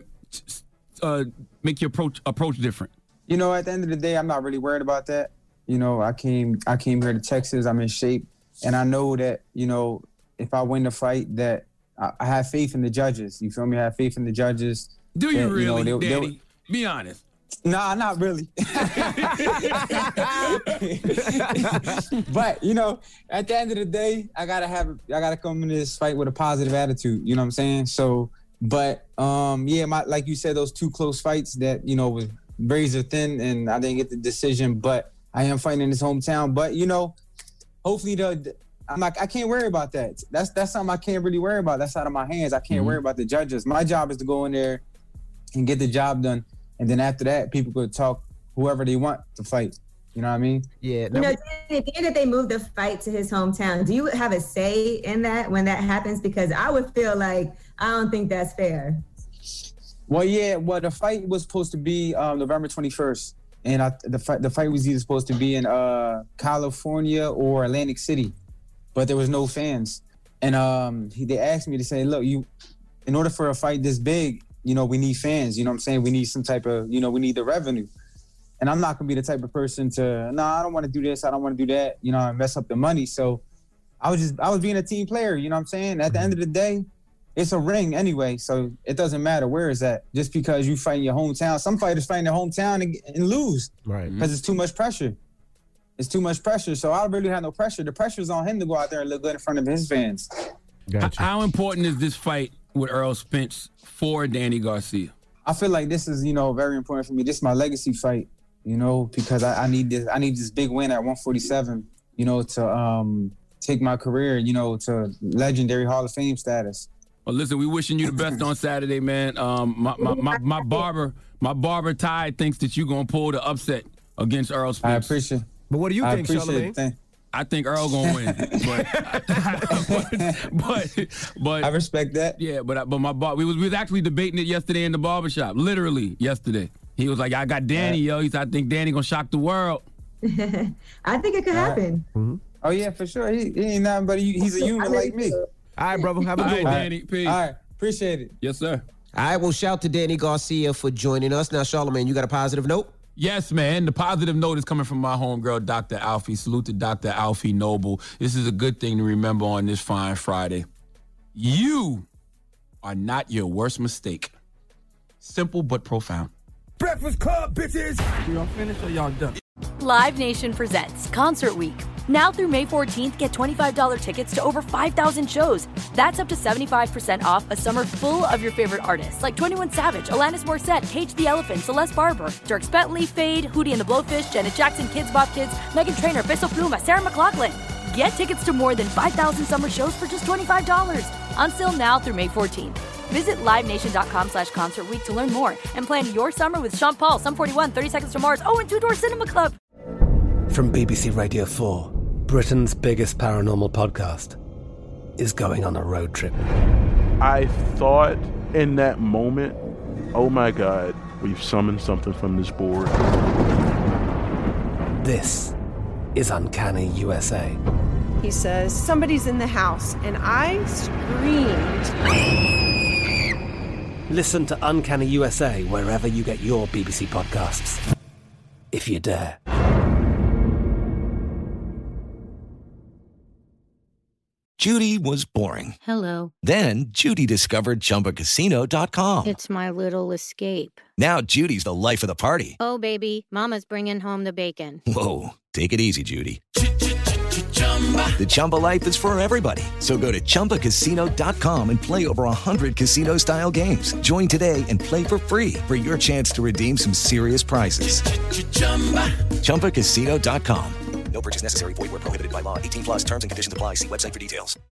make your approach different? You know, at the end of the day, I'm not really worried about that. You know, I came here to Texas. I'm in shape, and I know that, you know, if I win the fight, that I have faith in the judges. You feel me? I have faith in the judges. Do you really, Danny? Be honest. Nah, not really. But, you know, at the end of the day, I gotta come into this fight with a positive attitude. You know what I'm saying? So, but like you said, those 2 close fights that, you know, was razor thin, and I didn't get the decision. But I am fighting in his hometown. But, you know, hopefully I can't worry about that. That's something I can't really worry about. That's out of my hands. I can't worry about the judges. My job is to go in there and get the job done. And then after that, people could talk whoever they want to fight. You know what I mean? Yeah. You know, being that they moved the fight to his hometown, do you have a say in that when that happens? Because I would feel like I don't think that's fair. Well, yeah. Well, the fight was supposed to be November 21st. And the fight was either supposed to be in California or Atlantic City. But there was no fans. And they asked me to say, look, in order for a fight this big, you know, we need fans. You know what I'm saying? We need some type of, you know, we need the revenue. And I'm not going to be the type of person to, I don't want to do this. I don't want to do that, you know, and mess up the money. So I was being a team player. You know what I'm saying? At the end of the day, it's a ring anyway, so it doesn't matter where it's at. Just because you fight in your hometown, some fighters fight in their hometown and lose, right? Because it's too much pressure. It's too much pressure. So I really have no pressure. The pressure's on him to go out there and look good in front of his fans. Gotcha. How important is this fight with Errol Spence for Danny Garcia? I feel like this is, very important for me. This is my legacy fight, because I need this. I need this big win at 147, to take my career, to legendary Hall of Fame status. Well, listen, we wishing you the best on Saturday, man. My barber Ty thinks that you're gonna pull the upset against Errol Spence. I appreciate. But what do you think, Charlamagne? I think Earl gonna win, but I respect that. Yeah, but my we was actually debating it yesterday in the barbershop. Literally yesterday, he was like, "I got Danny, yo." He said, "I think Danny gonna shock the world." I think it could happen. Right. Mm-hmm. Oh yeah, for sure. He ain't nothing but he's a human like me. All right, brother. Have a good one. Danny. Peace. All right, appreciate it. Yes, sir. All right, well, shout to Danny Garcia for joining us. Now, Charlamagne, you got a positive note? Yes, man. The positive note is coming from my homegirl, Dr. Alfie. Salute to Dr. Alfie Noble. This is a good thing to remember on this fine Friday. You are not your worst mistake. Simple but profound. Breakfast Club, bitches! Y'all finished or y'all done? Live Nation presents Concert Week. Now through May 14th, get $25 tickets to over 5,000 shows. That's up to 75% off a summer full of your favorite artists like 21 Savage, Alanis Morissette, Cage the Elephant, Celeste Barber, Dierks Bentley, Fade, Hootie and the Blowfish, Janet Jackson, Kidz Bop Kids, Meghan Trainor, Peso Pluma, Sarah McLachlan. Get tickets to more than 5,000 summer shows for just $25. Until now through May 14th. Visit LiveNation.com/Concert Week to learn more and plan your summer with Sean Paul, Sum 41, 30 Seconds to Mars, and Two Door Cinema Club. From BBC Radio 4, Britain's biggest paranormal podcast is going on a road trip. I thought in that moment, oh my God, we've summoned something from this board. This is Uncanny USA. He says, somebody's in the house, and I screamed. Listen to Uncanny USA wherever you get your BBC podcasts, if you dare. Judy was boring. Hello. Then Judy discovered ChumbaCasino.com. It's my little escape. Now Judy's the life of the party. Oh, baby, mama's bringing home the bacon. Whoa, take it easy, Judy. The Chumba life is for everybody. So go to ChumbaCasino.com and play over 100 casino-style games. Join today and play for free for your chance to redeem some serious prizes. ChumbaCasino.com. No purchase necessary. Void where prohibited by law. 18+ terms and conditions apply. See website for details.